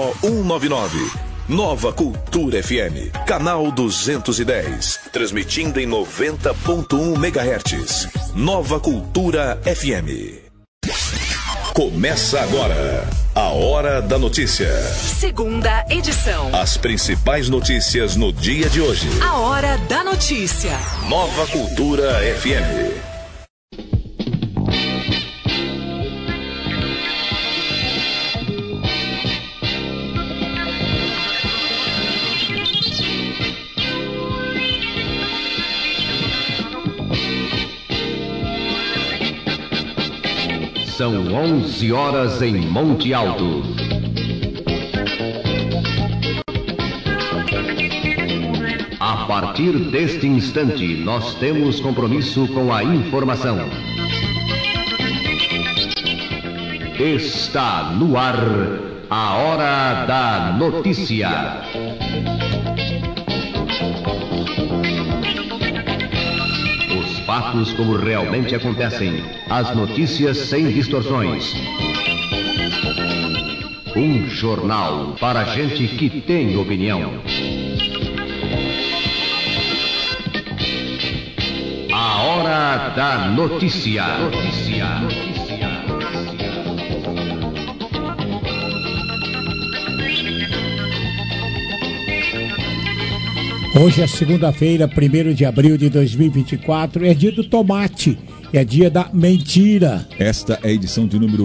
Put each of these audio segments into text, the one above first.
199. Nova Cultura FM, canal 210, transmitindo em 90.1 MHz. Nova Cultura FM. Começa agora a Hora da Notícia. Segunda edição. As principais notícias no dia de hoje. A Hora da Notícia. Nova Cultura FM. São 11 horas em Monte Alto. A partir deste instante, nós temos compromisso com a informação. Está no ar a Hora da Notícia. Fatos como realmente acontecem, as notícias sem distorções. Um jornal para gente que tem opinião. A Hora da Notícia. Hoje é segunda-feira, 1º de abril de 2024, é dia do tomate, é dia da mentira. Esta é a edição de número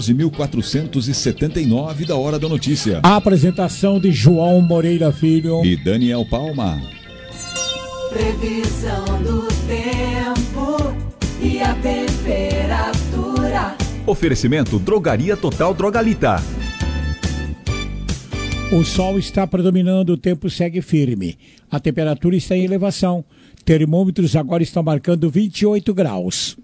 14.479 da Hora da Notícia. A apresentação de João Moreira Filho e Daniel Palma. Previsão do tempo e a temperatura. Oferecimento Drogaria Total Drogalita. O sol está predominando, o tempo segue firme. A temperatura está em elevação. Termômetros agora estão marcando 28 graus.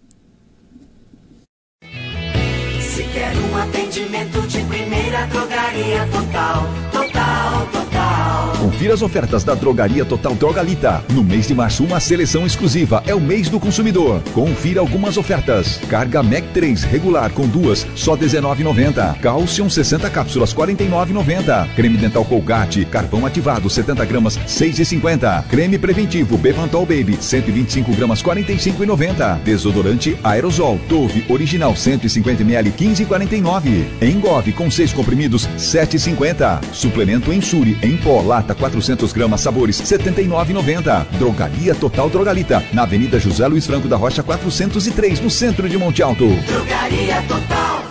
Se quer um atendimento de primeira, Drogaria Total. Confira as ofertas da Drogaria Total Drogalita. No mês de março, uma seleção exclusiva. É o mês do consumidor. Confira algumas ofertas. Carga Mac 3 regular com duas, só R$19,90. Calcium 60 cápsulas, R$49,90. Creme dental Colgate, carvão ativado 70 gramas, R$6,50. Creme preventivo Bepantol Baby, 125 gramas, R$45,90. Desodorante Aerosol Dove Original 150 ml, R$15,49. Engove com 6 comprimidos, R$7,50. Suplemento Ensure em pó lata 400 gramas sabores, R$79,90. Drogaria Total Drogalita, na Avenida José Luiz Franco da Rocha 403, no centro de Monte Alto. Drogaria Total.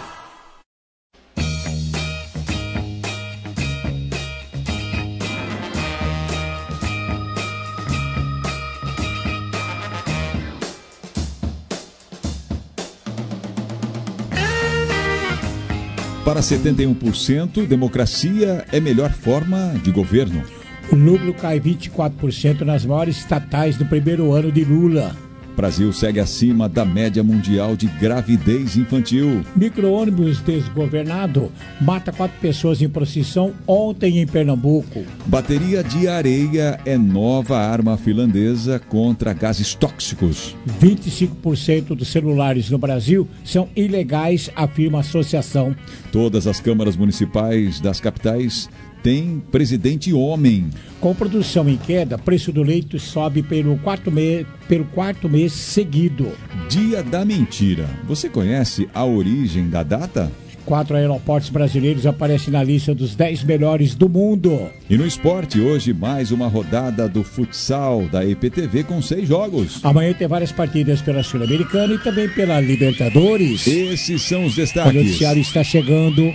Para 71%, democracia é melhor forma de governo. O lucro cai 24% nas maiores estatais do primeiro ano de Lula. Brasil segue acima da média mundial de gravidez infantil. Micro-ônibus desgovernado mata 4 pessoas em procissão ontem em Pernambuco. Bateria de areia é nova arma finlandesa contra gases tóxicos. 25% dos celulares no Brasil são ilegais, afirma a associação. Todas as câmaras municipais das capitais têm presidente homem. Com produção em queda, preço do leite sobe pelo quarto mês seguido. Dia da mentira. Você conhece a origem da data? 4 aeroportos brasileiros aparecem na lista dos 10 melhores do mundo. E no esporte, hoje mais uma rodada do futsal da EPTV com 6 jogos. Amanhã tem várias partidas pela Sul-Americana e também pela Libertadores. Esses são os destaques. O noticiário está chegando.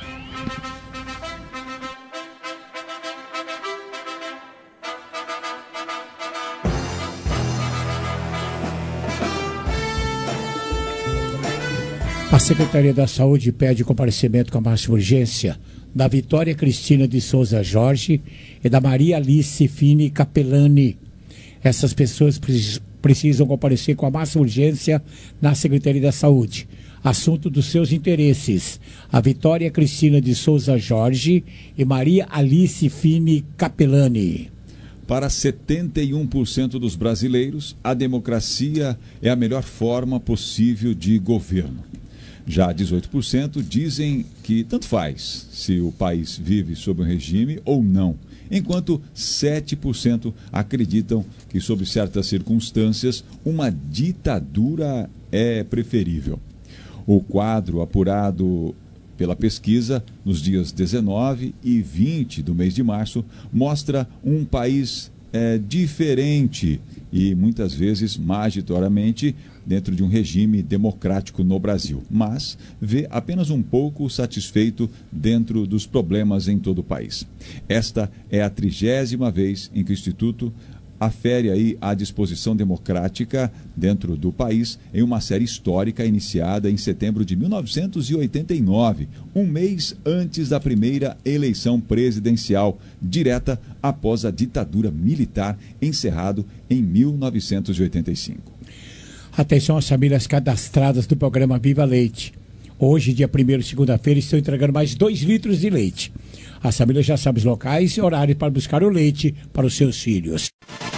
A Secretaria da Saúde pede comparecimento com a máxima urgência da Vitória Cristina de Souza Jorge e da Maria Alice Fini Capelani. Essas pessoas precisam comparecer com a máxima urgência na Secretaria da Saúde. Assunto dos seus interesses: a Vitória Cristina de Souza Jorge e Maria Alice Fini Capelani. Para 71% dos brasileiros, a democracia é a melhor forma possível de governo. Já 18% dizem que tanto faz se o país vive sob um regime ou não, enquanto 7% acreditam que, sob certas circunstâncias, uma ditadura é preferível. O quadro apurado pela pesquisa nos dias 19 e 20 do mês de março mostra um país diferente e muitas vezes majoritariamente dentro de um regime democrático no Brasil, mas vê apenas um pouco satisfeito dentro dos problemas em todo o país. Esta é a 30ª vez em que o Instituto afere aí a disposição democrática dentro do país em uma série histórica iniciada em setembro de 1989, um mês antes da primeira eleição presidencial, direta após a ditadura militar encerrado em 1985. Atenção às famílias cadastradas do programa Viva Leite. Hoje, dia 1º, segunda-feira, estão entregando mais 2 litros de leite. As famílias já sabem os locais e horários para buscar o leite para os seus filhos.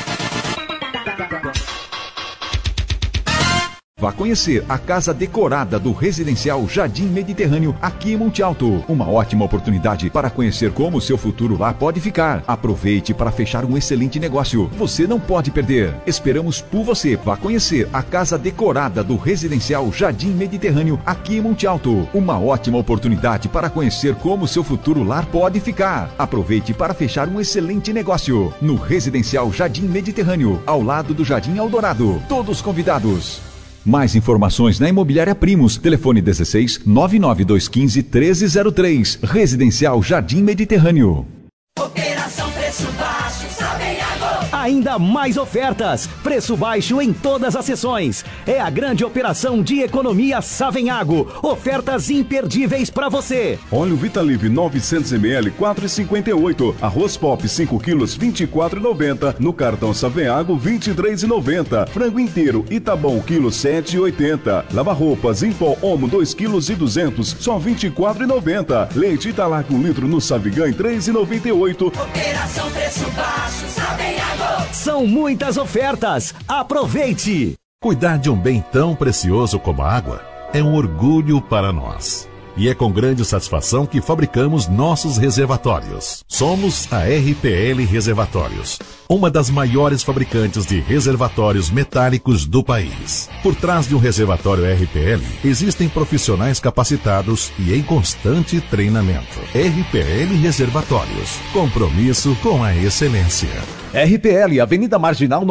Vá conhecer a casa decorada do Residencial Jardim Mediterrâneo, aqui em Monte Alto. Uma ótima oportunidade para conhecer como o seu futuro lá pode ficar. Aproveite para fechar um excelente negócio. Você não pode perder. Esperamos por você. Vá conhecer a casa decorada do Residencial Jardim Mediterrâneo, aqui em Monte Alto. Uma ótima oportunidade para conhecer como o seu futuro lar pode ficar. Aproveite para fechar um excelente negócio. No Residencial Jardim Mediterrâneo, ao lado do Jardim Eldorado. Todos convidados. Mais informações na Imobiliária Primos. Telefone 16 99215 1303. Residencial Jardim Mediterrâneo. Operação Preço Baixo, Savenhago. Ainda mais ofertas. Preço baixo em todas as sessões. É a grande operação de economia Savenhago. Ofertas imperdíveis para você. Óleo Vitalive 900 ml 4,58. Arroz Pop 5 quilos 24,90. No cartão Savenhago 23,90. Frango inteiro Itabom quilo 7,80. Lava-roupas em pó Omo 2 quilos e 200 só 24,90. Leite Italac 1 litro no Savigan 3,98. Operação Preço Baixo, Savenhago. São muitas ofertas. Aproveite! Cuidar de um bem tão precioso como a água é um orgulho para nós. E é com grande satisfação que fabricamos nossos reservatórios. Somos a RPL Reservatórios, uma das maiores fabricantes de reservatórios metálicos do país. Por trás de um reservatório RPL, existem profissionais capacitados e em constante treinamento. RPL Reservatórios, compromisso com a excelência. RPL, Avenida Marginal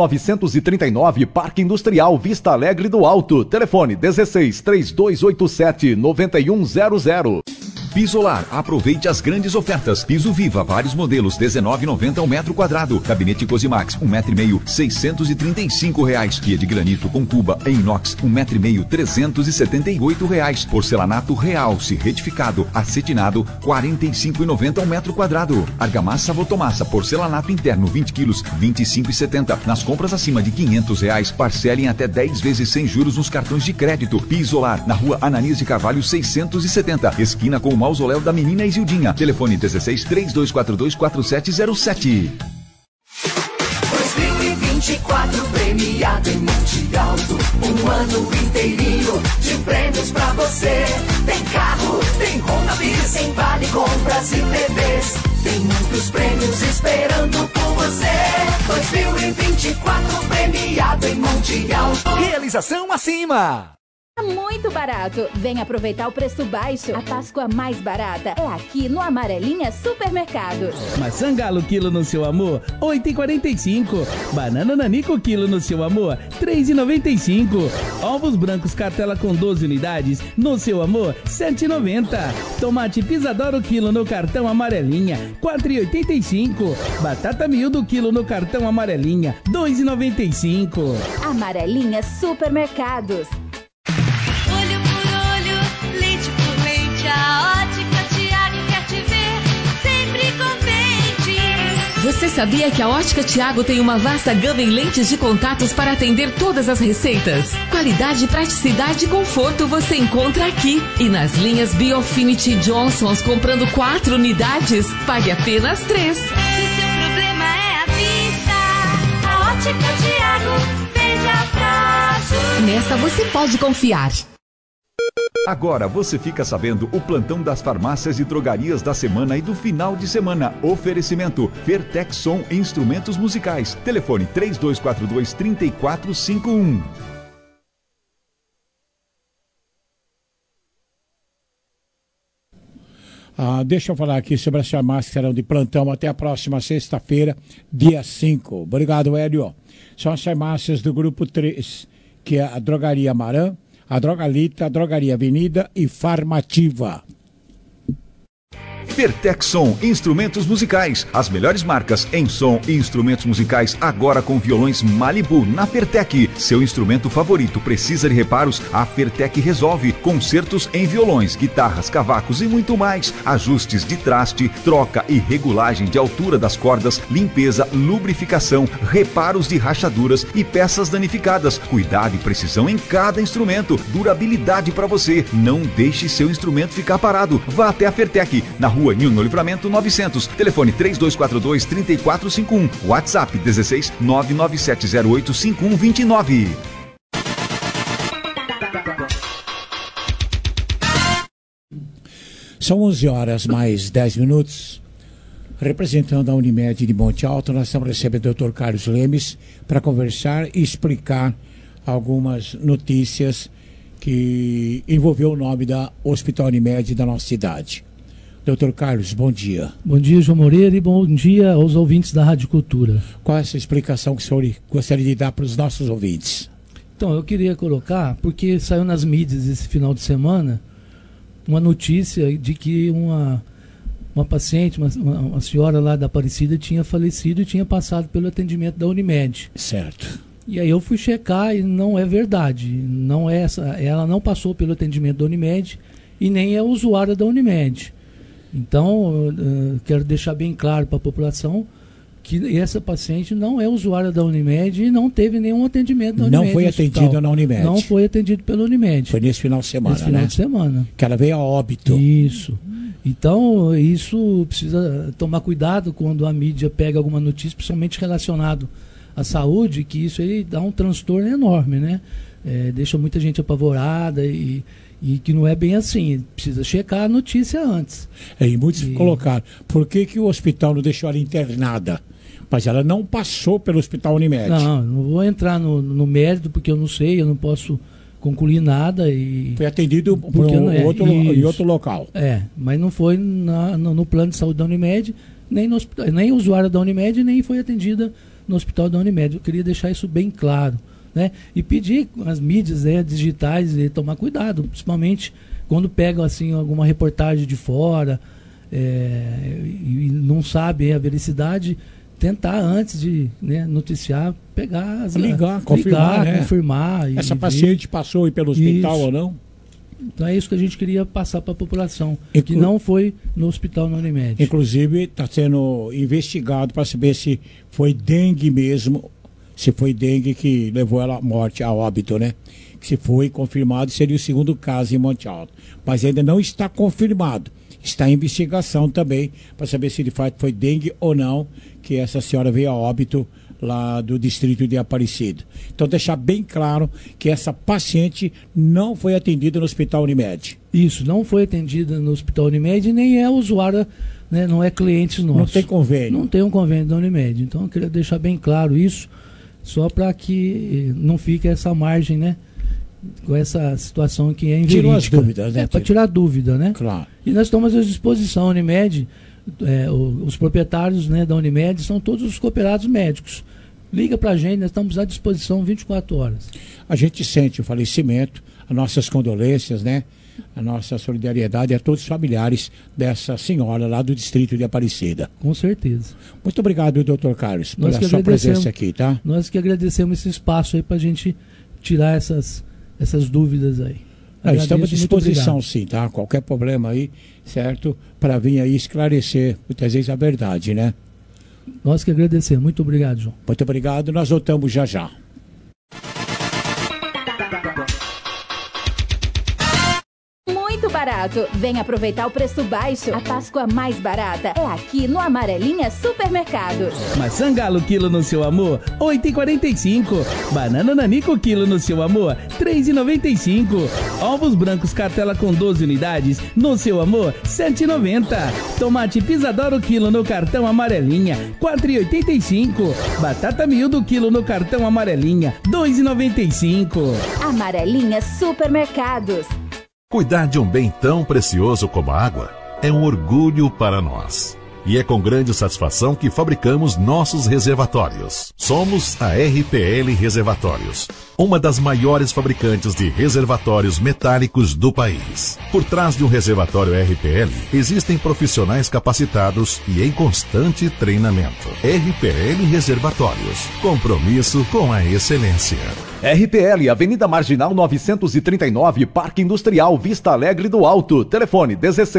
939, Parque Industrial, Vista Alegre do Alto. Telefone 16 3287 9100. Pisolar, aproveite as grandes ofertas. Piso Viva, vários modelos, R$19,90 ao metro quadrado. Gabinete Cosimax, 1,5 metro, R$635. Pia de granito com tuba em inox, 1,5 metro, R$378. Porcelanato Realce, retificado, acetinado, R$45,90 ao metro quadrado. Argamassa Votomassa, porcelanato interno, 20 quilos, R$25,70. Nas compras acima de R$500, parcelem até 10 vezes sem juros nos cartões de crédito. Pisolar, na rua Ananias de Carvalho, 670, esquina com o Mausoléu da Menina Isildinha. Telefone 16 3242 4707. 2024 premiado em Monte Alto, um ano inteirinho de prêmios pra você. Tem carro, tem Honda Bis, tem vale compras e TVs. Tem muitos prêmios esperando por você. 2024 premiado em Monte Alto. Realização acima. Muito barato. Vem aproveitar o preço baixo. A Páscoa mais barata é aqui no Amarelinha Supermercados. Maçã Galo quilo no seu amor, 8,45. Banana Nanico quilo no seu amor, 3,95. Ovos brancos cartela com 12 unidades no seu amor, 7,90. Tomate Pisadoro quilo no cartão Amarelinha, 4,85. Batata miúdo quilo no cartão Amarelinha, 2,95. Amarelinha Supermercados. Olho por olho, leite por leite, a Ótica Tiago quer te ver sempre contente. Você sabia que a Ótica Tiago tem uma vasta gama em lentes de contatos para atender todas as receitas? Qualidade, praticidade e conforto você encontra aqui. E nas linhas Biofinity Johnsons, comprando 4 unidades, pague apenas 3. Se seu problema é a vista, a Ótica Tiago veja prazo. Nesta você pode confiar. Agora você fica sabendo o plantão das farmácias e drogarias da semana e do final de semana. Oferecimento Fertexson Instrumentos Musicais. Telefone 3242-3451. Deixa eu falar aqui sobre as farmácias que serão de plantão até a próxima sexta-feira, dia 5. Obrigado, Hélio. São as farmácias do grupo 3, que é a Drogaria Amarã, a Drogalita, a Drogaria Avenida e Farmativa. Fertexson Instrumentos Musicais. As melhores marcas em som e instrumentos musicais agora com violões Malibu na Fertec. Seu instrumento favorito precisa de reparos? A Fertec resolve. Concertos em violões, guitarras, cavacos e muito mais. Ajustes de traste, troca e regulagem de altura das cordas, limpeza, lubrificação, reparos de rachaduras e peças danificadas. Cuidado e precisão em cada instrumento. Durabilidade para você. Não deixe seu instrumento ficar parado. Vá até a Fertec, na Rua Nilo Livramento 900. Telefone 3242-3451. WhatsApp 16 99708 5129. São 11 horas mais 10 minutos. Representando a Unimed de Monte Alto, nós estamos recebendo o Dr. Carlos Lemes para conversar e explicar algumas notícias que envolveu o nome da Hospital Unimed da nossa cidade. Doutor Carlos, bom dia. Bom dia, João Moreira, e bom dia aos ouvintes da Rádio Cultura. Qual é essa explicação que o senhor gostaria de dar para os nossos ouvintes? Então, eu queria colocar, porque saiu nas mídias esse final de semana, uma notícia de que uma paciente, uma senhora lá da Aparecida tinha falecido e tinha passado pelo atendimento da Unimed. Certo. E aí eu fui checar e não é verdade. Não é ela não passou pelo atendimento da Unimed e nem é usuária da Unimed. Então, quero deixar bem claro para a população que essa paciente não é usuária da Unimed e não teve nenhum atendimento da Unimed. Não foi atendida na Unimed. Não foi atendido pela Unimed. Foi nesse final de semana, nesse final de semana. Que ela veio a óbito. Isso. Então, isso precisa tomar cuidado quando a mídia pega alguma notícia, principalmente relacionado à saúde, que isso aí dá um transtorno enorme, né? Deixa muita gente apavorada e que não é bem assim, precisa checar a notícia antes. E muitos colocaram, por que o hospital não deixou ela internada? Mas ela não passou pelo Hospital Unimed. Não vou entrar no mérito, porque eu não sei, eu não posso concluir nada. Foi atendido em outro local. Mas não foi no plano de saúde da Unimed, nem usuária da Unimed, nem foi atendida no hospital da Unimed. Eu queria deixar isso bem claro. Né? E pedir as mídias digitais tomar cuidado, principalmente quando pegam assim, alguma reportagem de fora e não sabem a veracidade, tentar antes de noticiar, pegar confirmar. Essa paciente passou pelo hospital ou não? Então é isso que a gente queria passar para a população, que não foi no hospital na Unimed. Inclusive está sendo investigado para saber se foi dengue mesmo. Se foi dengue que levou ela à morte, a óbito, né? Se foi confirmado, seria o segundo caso em Monte Alto. Mas ainda não está confirmado. Está em investigação também, para saber se de fato foi dengue ou não, que essa senhora veio a óbito lá do distrito de Aparecida. Então, deixar bem claro que essa paciente não foi atendida no Hospital Unimed. Isso, não foi atendida no Hospital Unimed, nem é usuária, né? Não é cliente nosso. Não tem convênio. Não tem um convênio da Unimed. Então, eu queria deixar bem claro isso, só para que não fique essa margem, né? Com essa situação que é inverídica. Tirou as dúvidas, né? Para tirar dúvida, né? Claro. E nós estamos à disposição, Unimed, os proprietários, né, da Unimed são todos os cooperados médicos. Liga para a gente, nós estamos à disposição 24 horas. A gente sente o falecimento, as nossas condolências, né? A nossa solidariedade a todos os familiares dessa senhora lá do distrito de Aparecida. Com certeza. Muito obrigado, doutor Carlos, pela sua presença aqui, tá? Nós que agradecemos esse espaço aí para a gente tirar essas dúvidas aí. Estamos à disposição, sim, tá? Qualquer problema aí, certo? Para vir aí esclarecer, muitas vezes, a verdade, né? Nós que agradecemos. Muito obrigado, João. Muito obrigado. Nós voltamos já já. barato. Vem aproveitar o preço baixo. A Páscoa mais barata é aqui no Amarelinha Supermercados. Maçã Galo quilo no seu amor, 8,45. Banana Nanico quilo no seu amor, 3,95. Ovos brancos cartela com 12 unidades no seu amor, 7,90. Tomate Pisadoro quilo no cartão Amarelinha, 4,85. Batata miúdo quilo no cartão Amarelinha, 2,95. Amarelinha Supermercados. Cuidar de um bem tão precioso como a água é um orgulho para nós. E é com grande satisfação que fabricamos nossos reservatórios. Somos a RPL Reservatórios, uma das maiores fabricantes de reservatórios metálicos do país. Por trás de um reservatório RPL, existem profissionais capacitados e em constante treinamento. RPL Reservatórios, compromisso com a excelência. RPL, Avenida Marginal 939, Parque Industrial, Vista Alegre do Alto. Telefone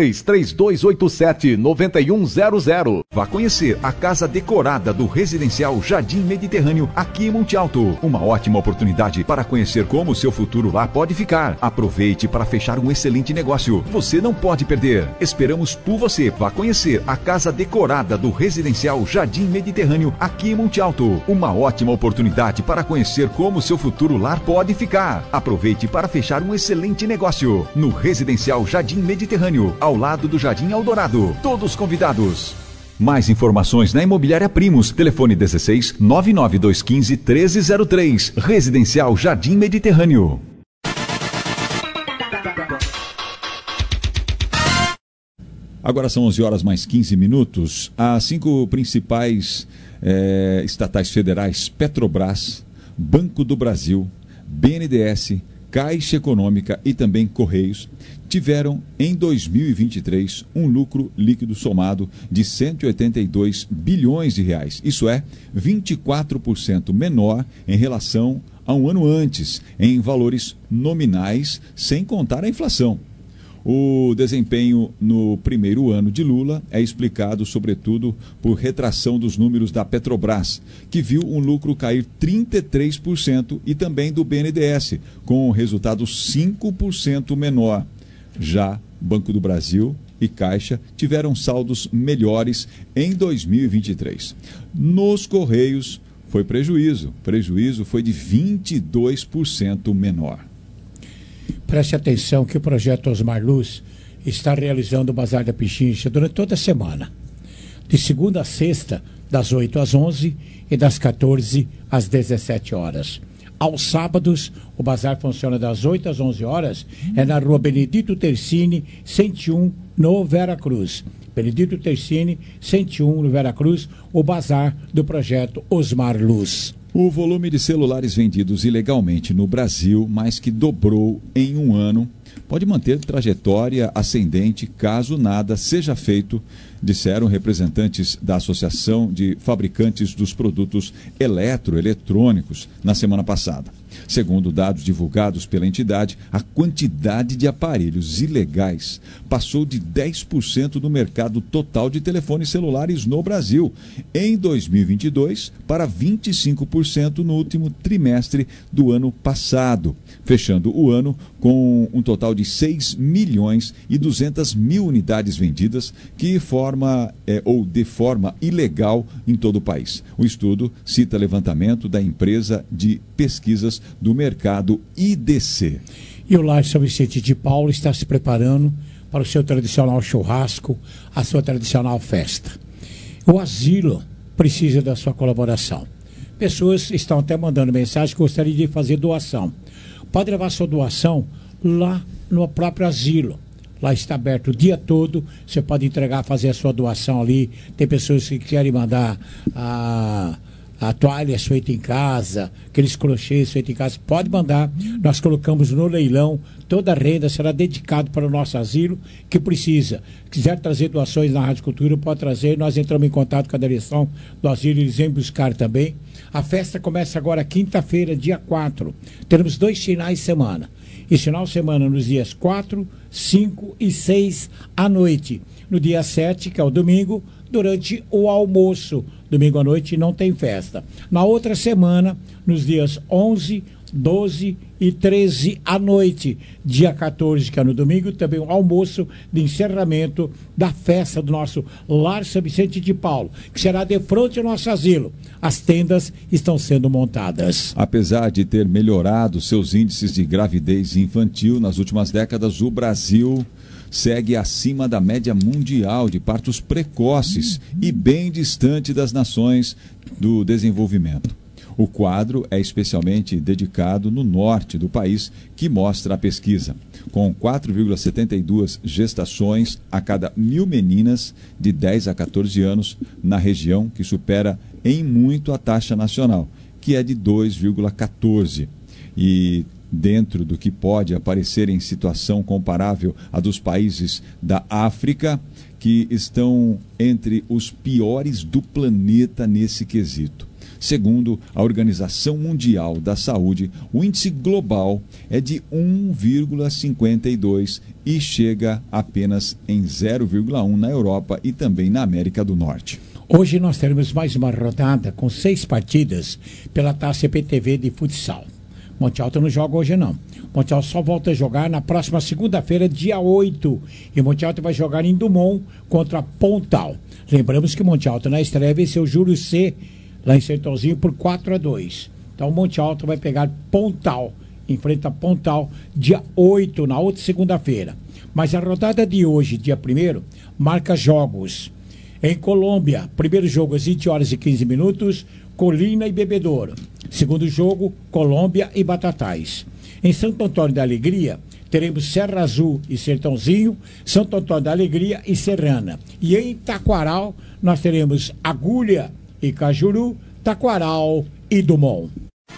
16-3287-9100. Vá conhecer a casa decorada do Residencial Jardim Mediterrâneo, aqui em Monte Alto. Uma ótima oportunidade para conhecer como o seu futuro lá pode ficar. Aproveite para fechar um excelente negócio. Você não pode perder. Esperamos por você. Vá conhecer a casa decorada do Residencial Jardim Mediterrâneo, aqui em Monte Alto. Uma ótima oportunidade para conhecer como o seu futuro lar pode ficar. Aproveite para fechar um excelente negócio no Residencial Jardim Mediterrâneo, ao lado do Jardim Eldorado. Todos convidados. Mais informações na Imobiliária Primos. Telefone 16 99215 1303. Residencial Jardim Mediterrâneo. Agora são 11 horas mais 15 minutos. As 5 principais estatais federais, Petrobras, Banco do Brasil, BNDES, Caixa Econômica e também Correios, tiveram em 2023 um lucro líquido somado de 182 bilhões de reais. Isso é 24% menor em relação a um ano antes, em valores nominais, sem contar a inflação. O desempenho no primeiro ano de Lula é explicado, sobretudo, por retração dos números da Petrobras, que viu um lucro cair 33%, e também do BNDES, com um resultado 5% menor. Já Banco do Brasil e Caixa tiveram saldos melhores em 2023. Nos Correios foi prejuízo. Prejuízo foi de 22% menor. Preste atenção que o projeto Osmar Luz está realizando o Bazar da Pichincha durante toda a semana. De segunda a sexta, das 8 às 11 e das 14 às 17 horas. Aos sábados, o bazar funciona das 8 às 11 horas, é na rua Benedito Tercini, 101, no Veracruz. Benedito Tercini, 101, no Veracruz, o bazar do projeto Osmar Luz. O volume de celulares vendidos ilegalmente no Brasil mais que dobrou em um ano. Pode manter trajetória ascendente caso nada seja feito, disseram representantes da Associação de Fabricantes dos Produtos Eletrônicos na semana passada. Segundo dados divulgados pela entidade, a quantidade de aparelhos ilegais passou de 10% do mercado total de telefones celulares no Brasil em 2022 para 25% no último trimestre do ano passado, fechando o ano com um total de 6 milhões e 200 mil unidades vendidas, que de forma ilegal em todo o país. O estudo cita levantamento da empresa de pesquisas do mercado IDC. E o Lar São Vicente de Paulo está se preparando para o seu tradicional churrasco, a sua tradicional festa. O asilo precisa da sua colaboração. Pessoas estão até mandando mensagem que gostariam de fazer doação. Pode levar sua doação lá no próprio asilo. Lá está aberto o dia todo, você pode entregar, fazer a sua doação ali. Tem pessoas que querem mandar a toalha feita em casa, aqueles crochês feitos em casa, pode mandar. Nós colocamos no leilão, toda a renda será dedicada para o nosso asilo, que precisa. Quiser trazer doações na Rádio Cultura, pode trazer. Nós entramos em contato com a direção do asilo, eles vêm buscar também. A festa começa agora quinta-feira, dia 4. Teremos 2 finais de semana. E final de semana nos dias 4, 5 e 6 à noite. No dia 7, que é o domingo, durante o almoço. Domingo à noite não tem festa. Na outra semana, nos dias 11, 12 e 13 à noite. Dia 14, que é no domingo, também um almoço de encerramento da festa do nosso Lar São Vicente de Paulo, que será de frente ao nosso asilo. As tendas estão sendo montadas. Apesar de ter melhorado seus índices de gravidez infantil nas últimas décadas, o Brasil segue acima da média mundial de partos precoces e bem distante das nações do desenvolvimento. O quadro é especialmente dedicado no norte do país, que mostra a pesquisa, com 4,72 gestações a cada 1.000 meninas de 10 a 14 anos na região, que supera em muito a taxa nacional, que é de 2,14. E dentro do que pode aparecer em situação comparável à dos países da África, que estão entre os piores do planeta nesse quesito. Segundo a Organização Mundial da Saúde, o índice global é de 1,52 e chega apenas em 0,1 na Europa e também na América do Norte. Hoje nós teremos mais uma rodada com 6 partidas pela Taça EPTV de futsal. Monte Alto não joga hoje não. Monte Alto só volta a jogar na próxima segunda-feira, dia 8. E Monte Alto vai jogar em Dumont contra Pontal. Lembramos que Monte Alto na estreia venceu o Júlio C lá em Sertãozinho por 4-2. Então Monte Alto vai pegar Pontal, enfrenta Pontal dia 8, na outra segunda-feira. Mas a rodada de hoje, dia 1º, marca jogos. Em Colômbia, primeiro jogo às 20 horas e 15 minutos, Colina e Bebedouro. Segundo jogo, Colômbia e Batatais. Em Santo Antônio da Alegria, teremos Serra Azul e Sertãozinho, Santo Antônio da Alegria e Serrana. E em Taquaral, nós teremos Agulha e Cajuru, Taquaral e Dumont.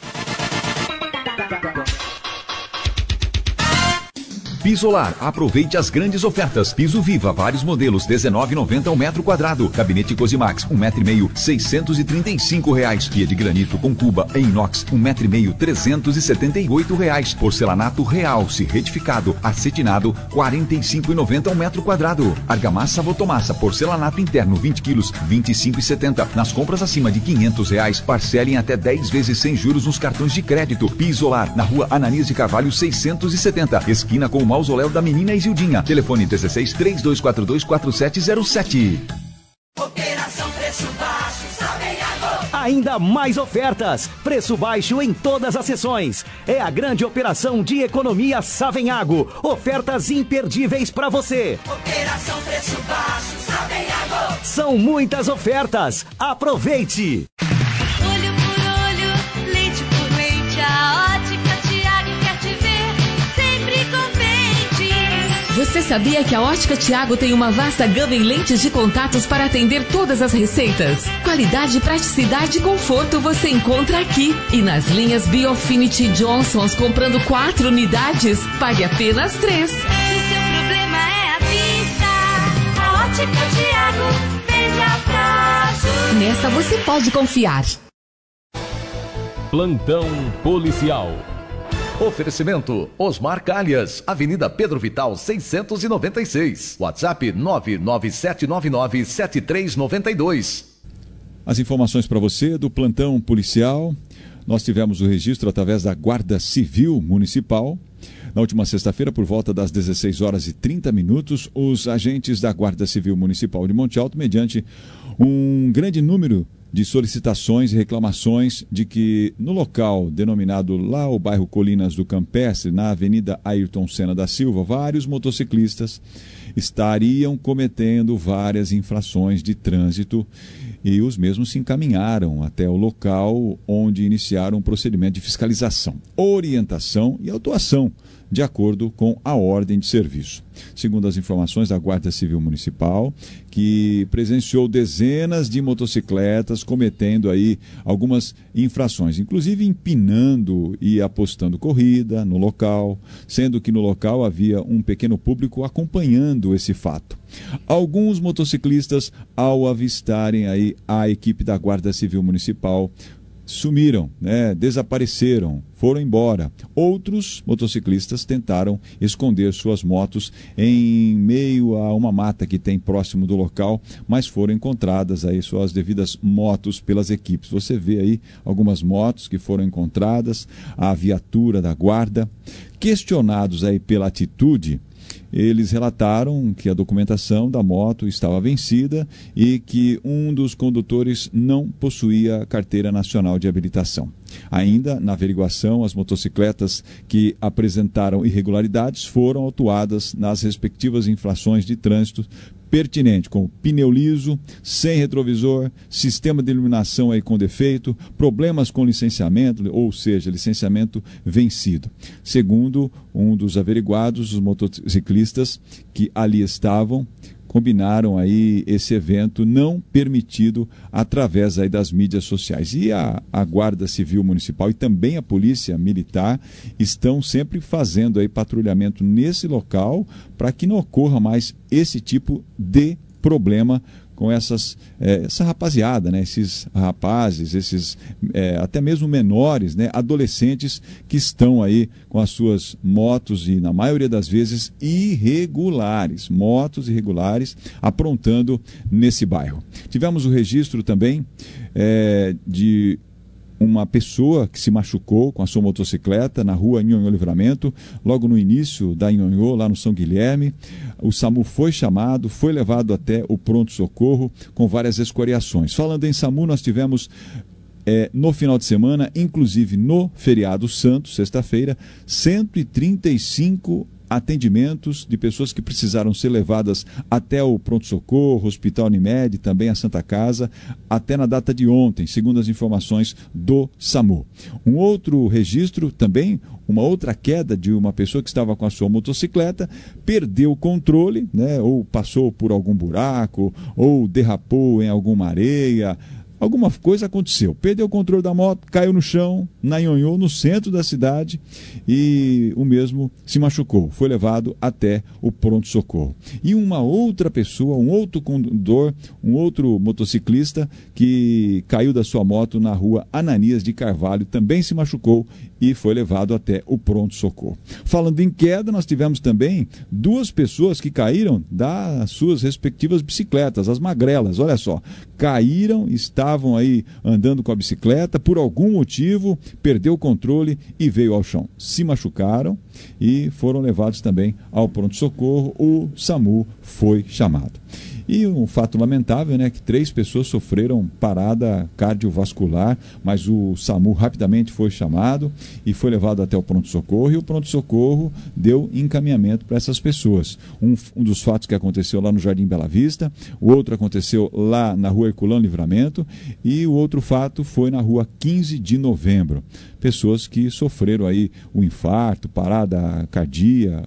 Pisolar, aproveite as grandes ofertas. Piso Viva, vários modelos, R$19,90 o metro quadrado. Gabinete Cosimax, 1,5 m, R$635. Pia de granito com cuba em inox, 1,5 m, R$378. Porcelanato Realce, retificado, acetinado, R$45,90 o metro quadrado. Argamassa Votomassa, porcelanato interno, 20 quilos, R$25,70. Nas compras acima de R$500, parcelem até 10 vezes sem juros nos cartões de crédito. Pisolar, na rua Ananias de Carvalho, 670, esquina com o Mausoléu da Menina Isildinha. Telefone 16-3242-4707. Operação Preço Baixo, Savenhago. Ainda mais ofertas. Preço baixo em todas as sessões. É a grande operação de economia Savenhago. Ofertas imperdíveis para você. Operação Preço Baixo, Savenhago. São muitas ofertas. Aproveite. Olho por olho, leite por leite, a Ótica Tiago quer te ver sempre contente. Você sabia que a Ótica Tiago tem uma vasta gama em lentes de contatos para atender todas as receitas? Qualidade, praticidade e conforto você encontra aqui. E nas linhas Biofinity Johnsons, comprando 4 unidades, pague apenas 3. Se o seu problema é a vista, a Ótica Tiago vende a prazo. Nessa você pode confiar. Plantão policial. Oferecimento Osmar Calhas, Avenida Pedro Vital 696, WhatsApp 997997392. As informações para você do plantão policial. Nós tivemos o registro através da Guarda Civil Municipal. Na última sexta-feira, por volta das 16 horas e 30 minutos, os agentes da Guarda Civil Municipal de Monte Alto, mediante um grande número de solicitações e reclamações de que no local denominado lá o bairro Colinas do Campestre, na Avenida Ayrton Senna da Silva, vários motociclistas estariam cometendo várias infrações de trânsito e os mesmos se encaminharam até o local onde iniciaram um procedimento de fiscalização, orientação e autuação de acordo com a ordem de serviço. Segundo as informações da Guarda Civil Municipal, que presenciou dezenas de motocicletas cometendo aí algumas infrações, inclusive empinando e apostando corrida no local, sendo que no local havia um pequeno público acompanhando esse fato. Alguns motociclistas, ao avistarem aí a equipe da Guarda Civil Municipal, sumiram, né, desapareceram, foram embora. Outros motociclistas tentaram esconder suas motos em meio a uma mata que tem próximo do local, mas foram encontradas aí suas devidas motos pelas equipes. Você vê aí algumas motos que foram encontradas, a viatura da guarda. Questionados aí pela atitude, eles relataram que a documentação da moto estava vencida e que um dos condutores não possuía carteira nacional de habilitação. Ainda na averiguação, as motocicletas que apresentaram irregularidades foram autuadas nas respectivas infrações de trânsito pertinente, como pneu liso, sem retrovisor, sistema de iluminação aí com defeito, problemas com licenciamento, ou seja, licenciamento vencido. Segundo um dos averiguados, os motociclistas que ali estavam combinaram aí esse evento não permitido através aí das mídias sociais. E a Guarda Civil Municipal e também a Polícia Militar estão sempre fazendo aí patrulhamento nesse local para que não ocorra mais esse tipo de problema com essa rapaziada, né? Esses rapazes, esses até mesmo menores, né? Adolescentes que estão aí com as suas motos e, na maioria das vezes, motos irregulares, aprontando nesse bairro. Tivemos o registro também de uma pessoa que se machucou com a sua motocicleta na rua Nhonhô Livramento, logo no início da Nhonhô, lá no São Guilherme. O SAMU foi chamado, foi levado até o pronto-socorro com várias escoriações. Falando em SAMU, nós tivemos no final de semana, inclusive no feriado santo, sexta-feira, 135 atendimentos de pessoas que precisaram ser levadas até o pronto-socorro, Hospital Unimed, também a Santa Casa, até na data de ontem, segundo as informações do SAMU. Um outro registro também, uma outra queda de uma pessoa que estava com a sua motocicleta, perdeu o controle, né, ou passou por algum buraco, ou derrapou em alguma areia. Alguma coisa aconteceu, perdeu o controle da moto, caiu no chão, na Nhonhô, no centro da cidade, e o mesmo se machucou, foi levado até o pronto-socorro. E uma outra pessoa, um outro condutor, um outro motociclista que caiu da sua moto na rua Ananias de Carvalho, também se machucou e foi levado até o pronto-socorro. Falando em queda, nós tivemos também duas pessoas que caíram das suas respectivas bicicletas, as magrelas, olha só, caíram, estavam aí andando com a bicicleta, por algum motivo perdeu o controle e veio ao chão. Se machucaram e foram levados também ao pronto-socorro, o SAMU foi chamado. E um fato lamentável, né, que 3 pessoas sofreram parada cardiovascular, mas o SAMU rapidamente foi chamado e foi levado até o pronto-socorro, e o pronto-socorro deu encaminhamento para essas pessoas. Um dos fatos que aconteceu lá no Jardim Bela Vista, o outro aconteceu lá na rua Herculano Livramento, e o outro fato foi na rua 15 de novembro. Pessoas que sofreram aí um infarto, parada cardíaca,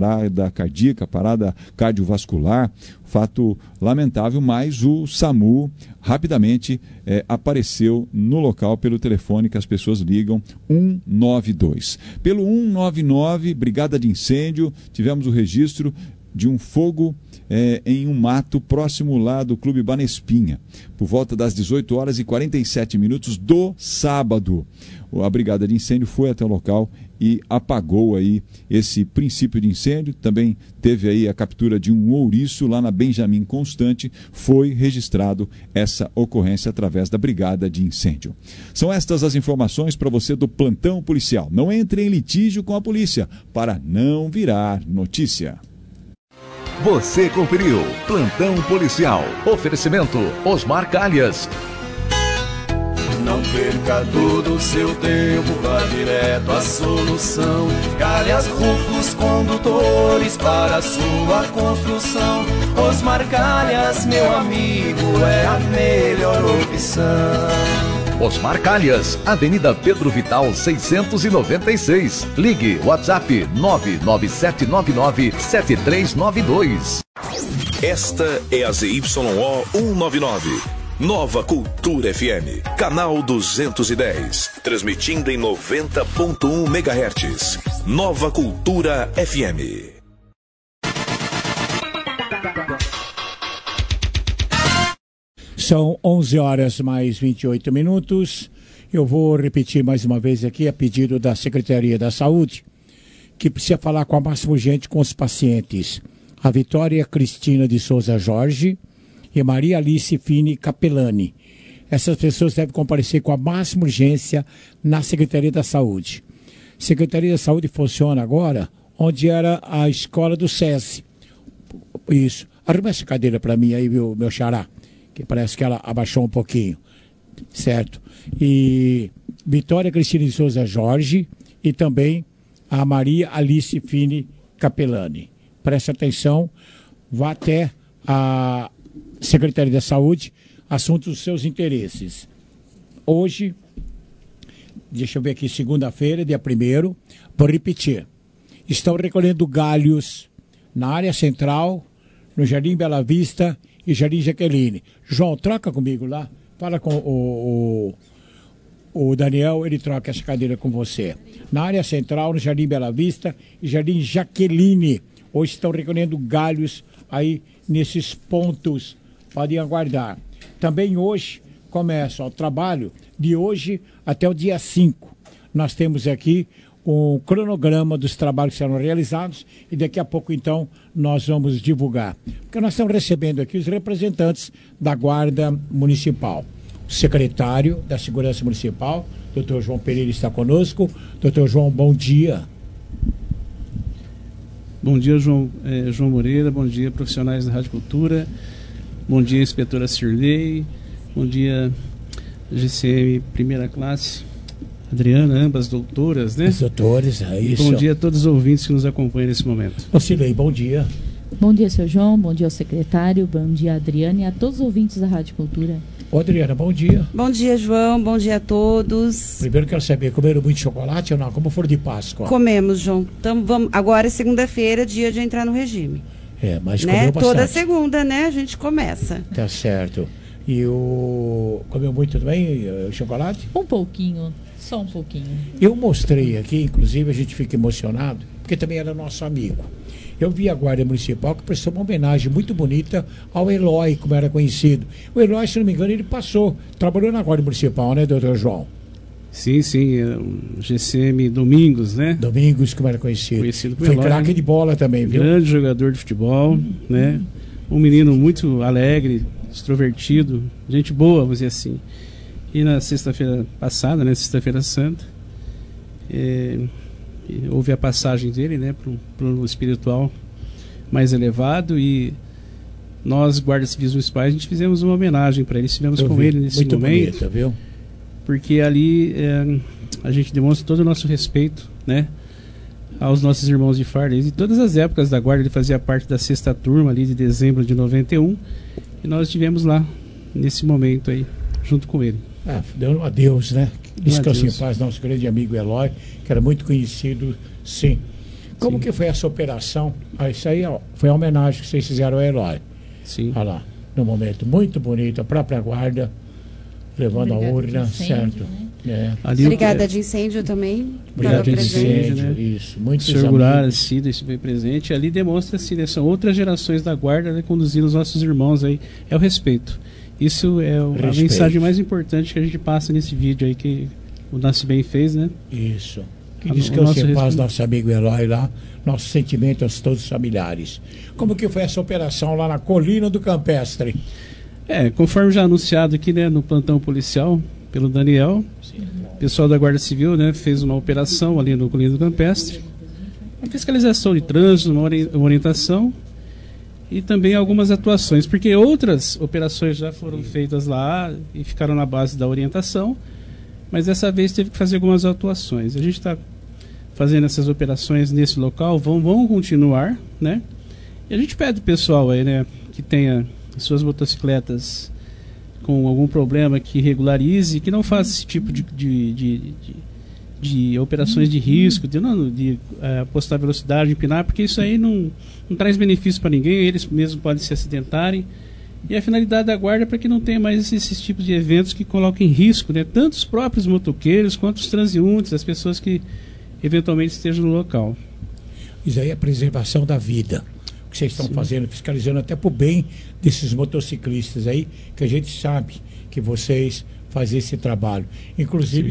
parada cardiovascular, fato lamentável, mas o SAMU rapidamente apareceu no local pelo telefone que as pessoas ligam, 192. Pelo 199, Brigada de Incêndio, tivemos o registro de um fogo em um mato próximo lá do Clube Banespinha, por volta das 18h47 do sábado. A Brigada de Incêndio foi até o local e apagou aí esse princípio de incêndio. Também teve aí a captura de um ouriço lá na Benjamin Constante. Foi registrado essa ocorrência através da Brigada de Incêndio. São estas as informações para você do Plantão Policial. Não entre em litígio com a polícia para não virar notícia. Você conferiu Plantão Policial. Oferecimento Osmar Calhas. Não perca todo o seu tempo, vá direto à solução. Calhas Rufos Condutores para a sua construção. Osmar Calhas, meu amigo, é a melhor opção. Osmar Calhas, Avenida Pedro Vital 696. Ligue WhatsApp 997997392. Esta é a ZYO 199. Nova Cultura FM, canal 210, transmitindo em 90.1 MHz. Nova Cultura FM. São 11 horas mais 28 minutos Eu vou repetir mais uma vez aqui a pedido da Secretaria da Saúde, que precisa falar com a máxima urgente com os pacientes. A Vitória Cristina de Souza Jorge e Maria Alice Fini Capelani. Essas pessoas devem comparecer com a máxima urgência na Secretaria da Saúde. Secretaria da Saúde funciona agora onde era a escola do SESI. Isso. Arruma essa cadeira para mim aí, viu, meu xará, que parece que ela abaixou um pouquinho. Certo? E Vitória Cristina de Souza Jorge e também a Maria Alice Fini Capelani. Preste atenção, vá até a Secretaria da Saúde, assunto dos seus interesses. Hoje, deixa eu ver aqui, segunda-feira, dia 1º, vou repetir. Estão recolhendo galhos na área central, no Jardim Bela Vista e Jardim Jaqueline. João, troca comigo lá. Fala com o Daniel, ele troca essa cadeira com você. Na área central, no Jardim Bela Vista e Jardim Jaqueline. Hoje estão recolhendo galhos aí nesses pontos. Podem aguardar. Também hoje começa o trabalho de hoje até o dia 5. Nós temos aqui um cronograma dos trabalhos que serão realizados e daqui a pouco, então, nós vamos divulgar. Porque nós estamos recebendo aqui os representantes da Guarda Municipal. O secretário da Segurança Municipal, Dr. João Pereira, está conosco. Dr. João, bom dia. Bom dia, João Moreira. Bom dia, profissionais da Rádio Cultura. Bom dia, inspetora Cirlei. Bom dia, GCM primeira classe. Adriana, ambas doutoras, né? Os doutores, é isso. Bom dia a todos os ouvintes que nos acompanham nesse momento. Ô Cirlei, bom dia. Bom dia, seu João. Bom dia ao secretário. Bom dia, Adriana, e a todos os ouvintes da Rádio Cultura. Ô Adriana, bom dia. Bom dia, João. Bom dia a todos. Primeiro quero saber, comeram muito chocolate ou não? Como for de Páscoa? Comemos, João. Então, agora é segunda-feira, dia de entrar no regime. Mas né? comeu bastante. Toda segunda, né? A gente começa. Tá certo. E comeu muito também chocolate? Um pouquinho. Só um pouquinho. Eu mostrei aqui, inclusive a gente fica emocionado, porque também era nosso amigo. Eu vi a Guarda Municipal que prestou uma homenagem muito bonita ao Eloy, como era conhecido. O Eloy, se não me engano, ele trabalhou na Guarda Municipal, né, doutor João? Sim, GCM Domingos, né? Domingos, como era conhecido. Conhecido por Foi Eloy, craque de bola também, viu? Grande jogador de futebol, né? Um menino muito alegre, extrovertido, gente boa, vamos dizer assim. E na sexta-feira passada, né, sexta-feira santa, houve a passagem dele, né, para o espiritual mais elevado, e nós, guardas civis municipais, a gente fizemos uma homenagem para ele, estivemos com ele nesse muito momento, bonita, viu? Porque ali a gente demonstra todo o nosso respeito, né, aos nossos irmãos de farda. E todas as épocas da guarda, ele fazia parte da 6ª turma ali de dezembro de 91, e nós estivemos lá nesse momento aí junto com ele. Deu um adeus, né? Descanse em paz, nosso grande amigo Eloy, que era muito conhecido, sim. Como que foi essa operação? Isso aí foi a homenagem que vocês fizeram ao Eloy. Sim. Olha lá, num momento muito bonito, a própria guarda levando a urna, certo? Né? Brigada de incêndio também. Brigada de incêndio, né? Isso. Muitos amigos. Goulart, Cida, esteve presente. Ali demonstra-se, né, são outras gerações da guarda, né, conduzindo os nossos irmãos aí. É o respeito. Isso é a mensagem mais importante que a gente passa nesse vídeo aí que o Nascibem fez, né? Isso. Que descanse em paz, nosso amigo Eloy lá. Nosso sentimento aos todos os familiares. Como que foi essa operação lá na Colina do Campestre? Conforme já anunciado aqui, né, no plantão policial pelo Daniel, o pessoal da Guarda Civil, né, fez uma operação ali no Colina do Campestre, uma fiscalização de trânsito, uma orientação, e também algumas atuações, porque outras operações já foram feitas lá e ficaram na base da orientação, mas dessa vez teve que fazer algumas atuações. A gente está fazendo essas operações nesse local, vão continuar, né? E a gente pede ao pessoal aí, né, que tenha suas motocicletas com algum problema, que regularize, que não faça esse tipo de operações de risco, de apostar velocidade, empinar, porque isso aí não traz benefício para ninguém, eles mesmos podem se acidentarem. E a finalidade da guarda é para que não tenha mais esses tipos de eventos que colocam em risco, né, tanto os próprios motoqueiros quanto os transeuntes, as pessoas que eventualmente estejam no local. Isso aí é a preservação da vida, o que vocês estão fazendo, fiscalizando até para o bem desses motociclistas aí, que a gente sabe que vocês fazer esse trabalho. Inclusive,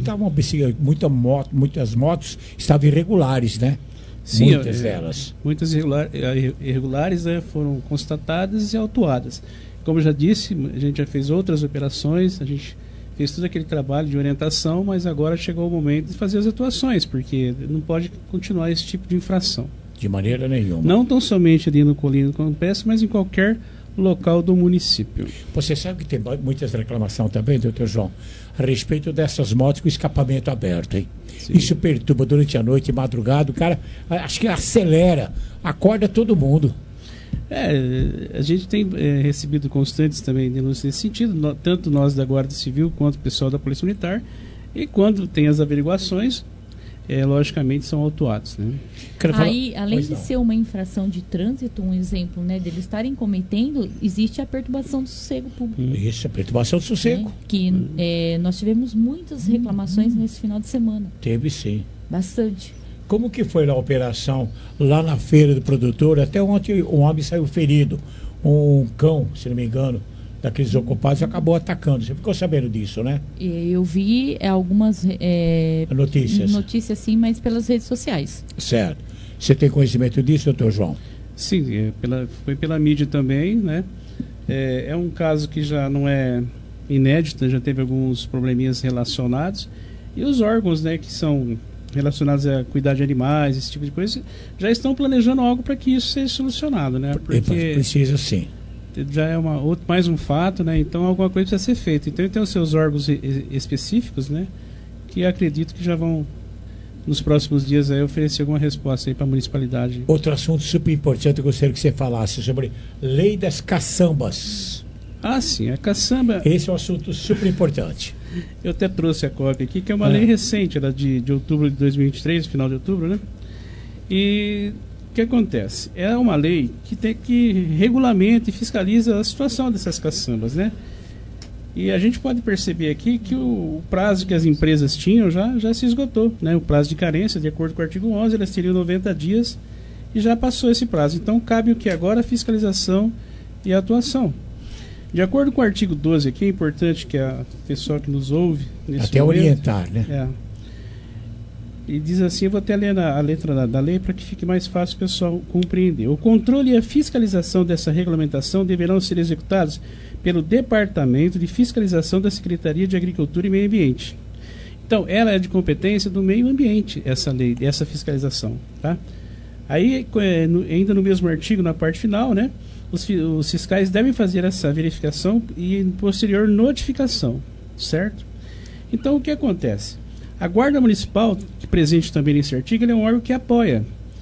muitas motos estavam irregulares, né? Sim, muitas delas. Muitas irregulares foram constatadas e autuadas. Como eu já disse, a gente já fez outras operações, a gente fez todo aquele trabalho de orientação, mas agora chegou o momento de fazer as atuações, porque não pode continuar esse tipo de infração. De maneira nenhuma. Não tão somente ali no Colina do Campestre, mas em qualquer local do município. Você sabe que tem muitas reclamações também, doutor João, a respeito dessas motos com escapamento aberto, hein? Sim. Isso perturba durante a noite, madrugada, o cara acho que acelera, acorda todo mundo. A gente tem recebido constantes também denúncias nesse sentido, tanto nós da Guarda Civil quanto o pessoal da Polícia Militar, e quando tem as averiguações, logicamente são autuados, né? Aí, além de ser uma infração de trânsito, um exemplo, né, deles estarem cometendo, existe a perturbação do sossego público. Isso, a perturbação do sossego. Que nós tivemos muitas reclamações nesse final de semana. Teve sim. Bastante. Como que foi a operação lá na feira do produtor? Até ontem um homem saiu ferido. Um cão, se não me engano, daqueles ocupados, acabou atacando. Você ficou sabendo disso, né? Eu vi algumas notícias, sim, mas pelas redes sociais. Certo. Você tem conhecimento disso, doutor João? Sim, foi pela mídia também, né? É um caso que já não é inédito, já teve alguns probleminhas relacionados. E os órgãos, né, que são relacionados a cuidar de animais, esse tipo de coisa, já estão planejando algo para que isso seja solucionado, né? Porque precisa sim. Já é mais um fato, né? Então alguma coisa precisa ser feita. Então tem os seus órgãos específicos, né? Que acredito que já vão nos próximos dias oferecer alguma resposta aí para a municipalidade. Outro assunto super importante, eu gostaria que você falasse sobre lei das caçambas. Ah, sim, a caçamba... Esse é um assunto super importante. Eu até trouxe a cópia aqui, que é uma lei recente, ela de outubro de 2023, final de outubro, né? E o que acontece? É uma lei que regulamenta e fiscaliza a situação dessas caçambas, né? E a gente pode perceber aqui que o prazo que as empresas tinham já se esgotou, né? O prazo de carência, de acordo com o artigo 11, elas teriam 90 dias e já passou esse prazo. Então cabe o que agora? A fiscalização e a atuação. De acordo com o artigo 12 aqui, é importante que a pessoa que nos ouve nesse até momento, orientar, né? E diz assim, eu vou até ler a letra da lei para que fique mais fácil o pessoal compreender. O controle e a fiscalização dessa regulamentação deverão ser executados pelo Departamento de Fiscalização da Secretaria de Agricultura e Meio Ambiente. Então, ela é de competência do meio ambiente, essa lei, essa fiscalização, tá? Aí, ainda no mesmo artigo, na parte final, né? Os fiscais devem fazer essa verificação e posterior notificação, certo? Então, o que acontece? A Guarda Municipal, que presente também nesse artigo, ele é um órgão que apoia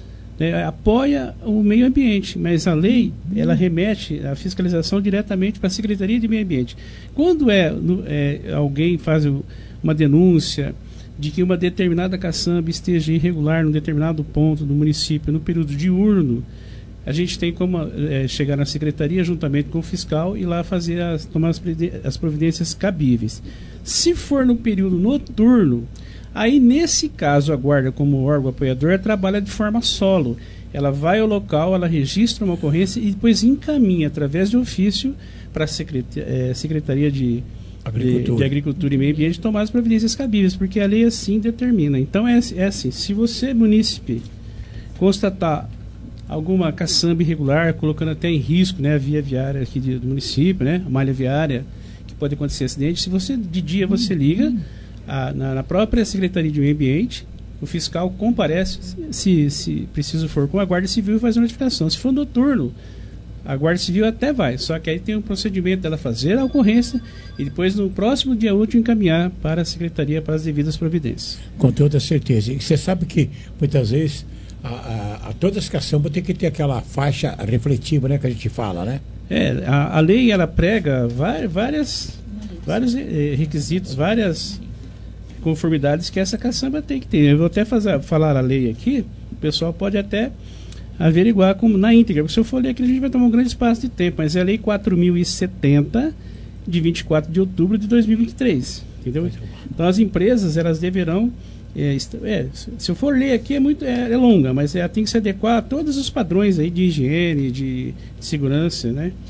o meio ambiente, mas a lei, ela remete a fiscalização diretamente para a Secretaria de Meio Ambiente. Quando alguém faz uma denúncia de que uma determinada caçamba esteja irregular num determinado ponto do município no período diurno, a gente tem como chegar na secretaria juntamente com o fiscal e lá tomar as providências cabíveis. Se for no período noturno, aí nesse caso a guarda, como órgão apoiador, trabalha de forma solo. Ela vai ao local, ela registra uma ocorrência e depois encaminha através de ofício para a Secretaria de Agricultura e Meio Ambiente tomar as providências cabíveis, porque a lei assim determina. Então é assim, se você, munícipe, constatar alguma caçamba irregular, colocando até em risco, né, a via viária aqui do município, né, a malha viária, que pode acontecer acidente, se você de dia você liga na própria Secretaria de Meio Ambiente, o fiscal comparece, se preciso for, com a Guarda Civil e faz a notificação. Se for noturno, a Guarda Civil até vai, só que aí tem um procedimento dela fazer a ocorrência e depois no próximo dia útil encaminhar para a Secretaria para as devidas providências. Com toda certeza. E você sabe que muitas vezes todas as caçambas tem que ter aquela faixa refletiva, né, que a gente fala, né? A lei, ela prega vários requisitos, várias conformidades que essa caçamba tem que ter. Eu vou até falar a lei aqui, o pessoal pode até averiguar como na íntegra, porque se eu for ler aqui a gente vai tomar um grande espaço de tempo, mas é a lei 4.070 de 24 de outubro de 2023, entendeu? Então as empresas, elas deverão se eu for ler aqui é longa, mas ela tem que se adequar a todos os padrões aí de higiene, de segurança, né?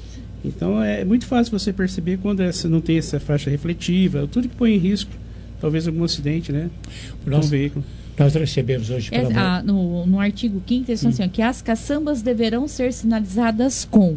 Então é muito fácil você perceber quando não tem essa faixa refletiva, tudo que põe em risco, talvez algum acidente, né? Com o veículo. Nós recebemos hoje no artigo 5º, eles falam assim, ó, que as caçambas deverão ser sinalizadas com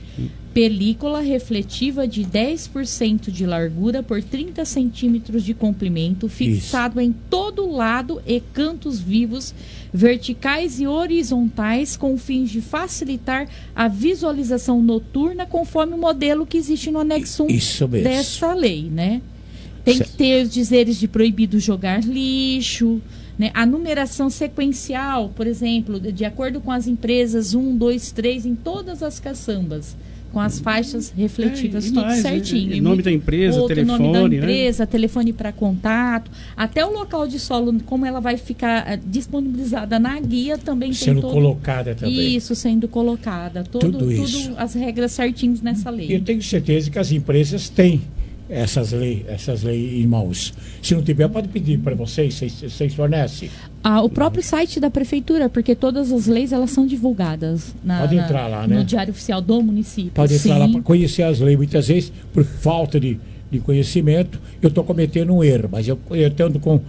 película refletiva de 10% de largura por 30 centímetros de comprimento, fixado em todo lado e cantos vivos, verticais e horizontais, com fins de facilitar a visualização noturna, conforme o modelo que existe no anexo 1 dessa lei, né? Tem que ter os dizeres de proibido jogar lixo, né? A numeração sequencial, por exemplo, de acordo com as empresas 1, 2, 3, em todas as caçambas, com as faixas refletivas, tudo mais, certinho. Né? Nome da empresa, telefone. Nome da empresa, né? Telefone para contato, até o local de solo, como ela vai ficar disponibilizada na guia, também sendo colocada também. Isso, sendo colocada. Tudo isso. As regras certinhas nessa lei. Eu tenho certeza que as empresas têm essas leis em mãos. Se não tiver, pode pedir para vocês fornecem. O próprio site da prefeitura, porque todas as leis elas são divulgadas pode entrar lá, né? No Diário Oficial do município. Pode entrar lá para conhecer as leis. Muitas vezes, por falta de conhecimento, eu estou cometendo um erro, mas eu tendo com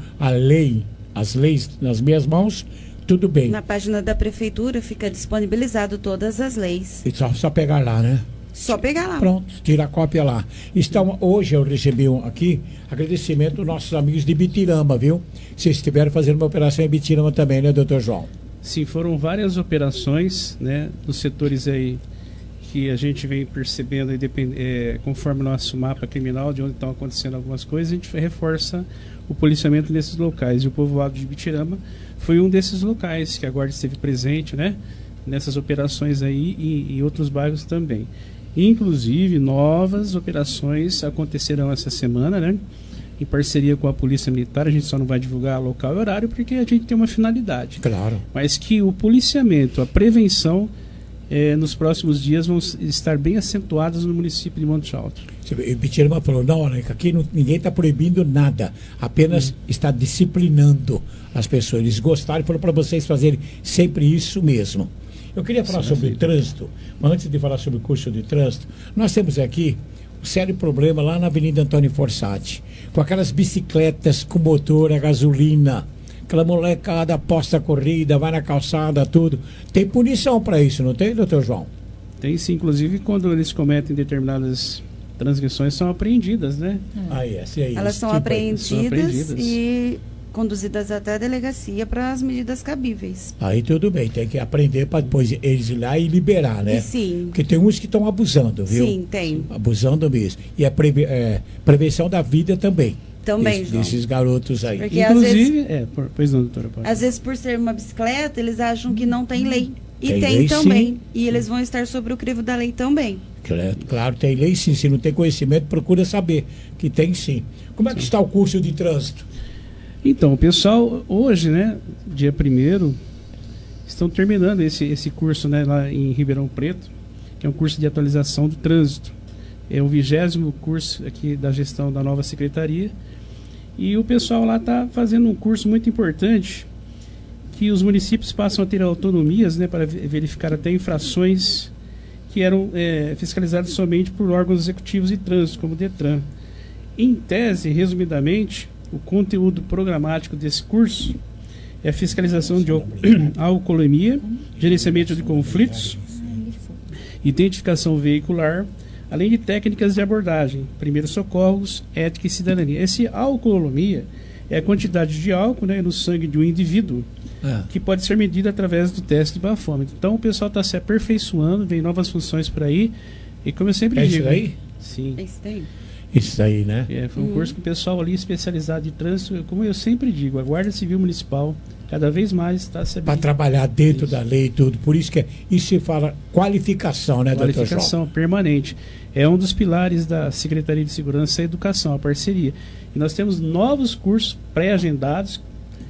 as leis nas minhas mãos, tudo bem. Na página da prefeitura fica disponibilizado todas as leis. E só pegar lá, né? Só pegar lá. Pronto, tira a cópia lá. Então, hoje eu recebi aqui agradecimento dos nossos amigos de Bitirama, viu? Vocês estiveram fazendo uma operação em Bitirama também, né, doutor João? Sim, foram várias operações, né, dos setores aí que a gente vem percebendo, conforme o nosso mapa criminal, de onde estão acontecendo algumas coisas, a gente reforça o policiamento nesses locais. E o povoado de Bitirama foi um desses locais que agora esteve presente, né, nessas operações aí e outros bairros também. Inclusive, novas operações acontecerão essa semana, né? Em parceria com a Polícia Militar. A gente só não vai divulgar local e horário porque a gente tem uma finalidade. Claro. Mas que o policiamento, a prevenção, nos próximos dias vão estar bem acentuadas no município de Monte Alto. O Bitirama falou, não, aqui ninguém está proibindo nada, apenas está disciplinando as pessoas. Eles gostaram e falaram para vocês fazerem sempre isso mesmo. Eu queria falar sobre o trânsito, mas antes de falar sobre o curso de trânsito, nós temos aqui um sério problema lá na Avenida Antônio Fossati, com aquelas bicicletas com motor a gasolina, aquela molecada aposta a corrida, vai na calçada, tudo. Tem punição para isso, não tem, doutor João? Tem sim, inclusive quando eles cometem determinadas transgressões são apreendidas, né? Elas são apreendidas e conduzidas até a delegacia para as medidas cabíveis. Aí tudo bem, tem que aprender para depois eles ir lá e liberar, né? Sim. Porque tem uns que estão abusando, viu? Sim, tem. Abusando mesmo. E a prevenção da vida também. Também, João. Desses garotos aí. Porque inclusive, pois não, doutora. Às vezes, por ser uma bicicleta, eles acham que não tem lei. E tem lei, também. Sim. E eles vão estar sobre o crivo da lei também. Claro, tem lei sim. Se não tem conhecimento, procura saber que tem sim. Como é que está o curso de trânsito? Então, o pessoal, hoje, né, dia 1º, estão terminando esse curso, né, lá em Ribeirão Preto, que é um curso de atualização do trânsito. É o 20º curso aqui da gestão da nova secretaria. E o pessoal lá está fazendo um curso muito importante, que os municípios passam a ter autonomias, né, para verificar até infrações que eram fiscalizadas somente por órgãos executivos de trânsito, como o DETRAN. Em tese, resumidamente, o conteúdo programático desse curso é a fiscalização de alcoolemia, gerenciamento de conflitos, identificação veicular, além de técnicas de abordagem, primeiros socorros, ética e cidadania. Esse alcoolemia é a quantidade de álcool, né, no sangue de um indivíduo, que pode ser medida através do teste de bafômetro. Então o pessoal está se aperfeiçoando, vem novas funções por aí, e como eu sempre digo... Isso aí? Sim. É isso daí. Isso aí, né? Foi um curso com o pessoal ali especializado em trânsito. Como eu sempre digo, a Guarda Civil Municipal cada vez mais está se para trabalhar dentro da lei e tudo. Por isso que isso se fala qualificação, né, doutor João? Qualificação permanente. É um dos pilares da Secretaria de Segurança e Educação, a parceria. E nós temos novos cursos pré-agendados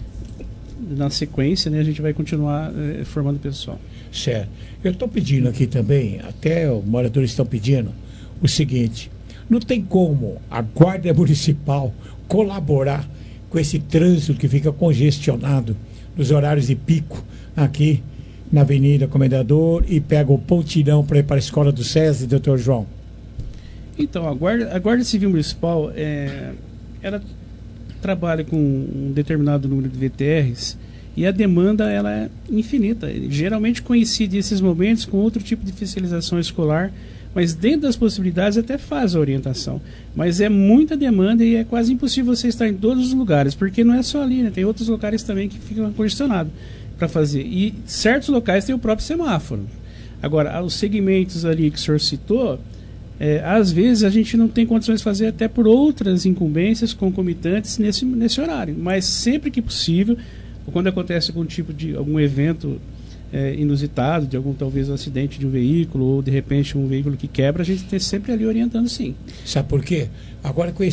na sequência, né? A gente vai continuar formando o pessoal. Certo. Eu estou pedindo aqui também, até os moradores estão pedindo o seguinte: não tem como a Guarda Municipal colaborar com esse trânsito que fica congestionado nos horários de pico aqui, na Avenida Comendador e pega o pontilhão para ir para a escola do SESI, doutor João? Então, a Guarda Civil Municipal, ela trabalha com um determinado número de VTRs e a demanda ela é infinita. Geralmente coincide esses momentos com outro tipo de fiscalização escolar, mas dentro das possibilidades até faz a orientação. Mas é muita demanda e é quase impossível você estar em todos os lugares, porque não é só ali, né? Tem outros locais também que ficam congestionados para fazer. E certos locais tem o próprio semáforo. Agora, os segmentos ali que o senhor citou, às vezes a gente não tem condições de fazer até por outras incumbências concomitantes nesse horário. Mas sempre que possível, ou quando acontece algum tipo de algum evento inusitado, de algum talvez um acidente de um veículo, ou de repente um veículo que quebra, a gente tem sempre ali orientando, sim. Sabe por quê? Agora com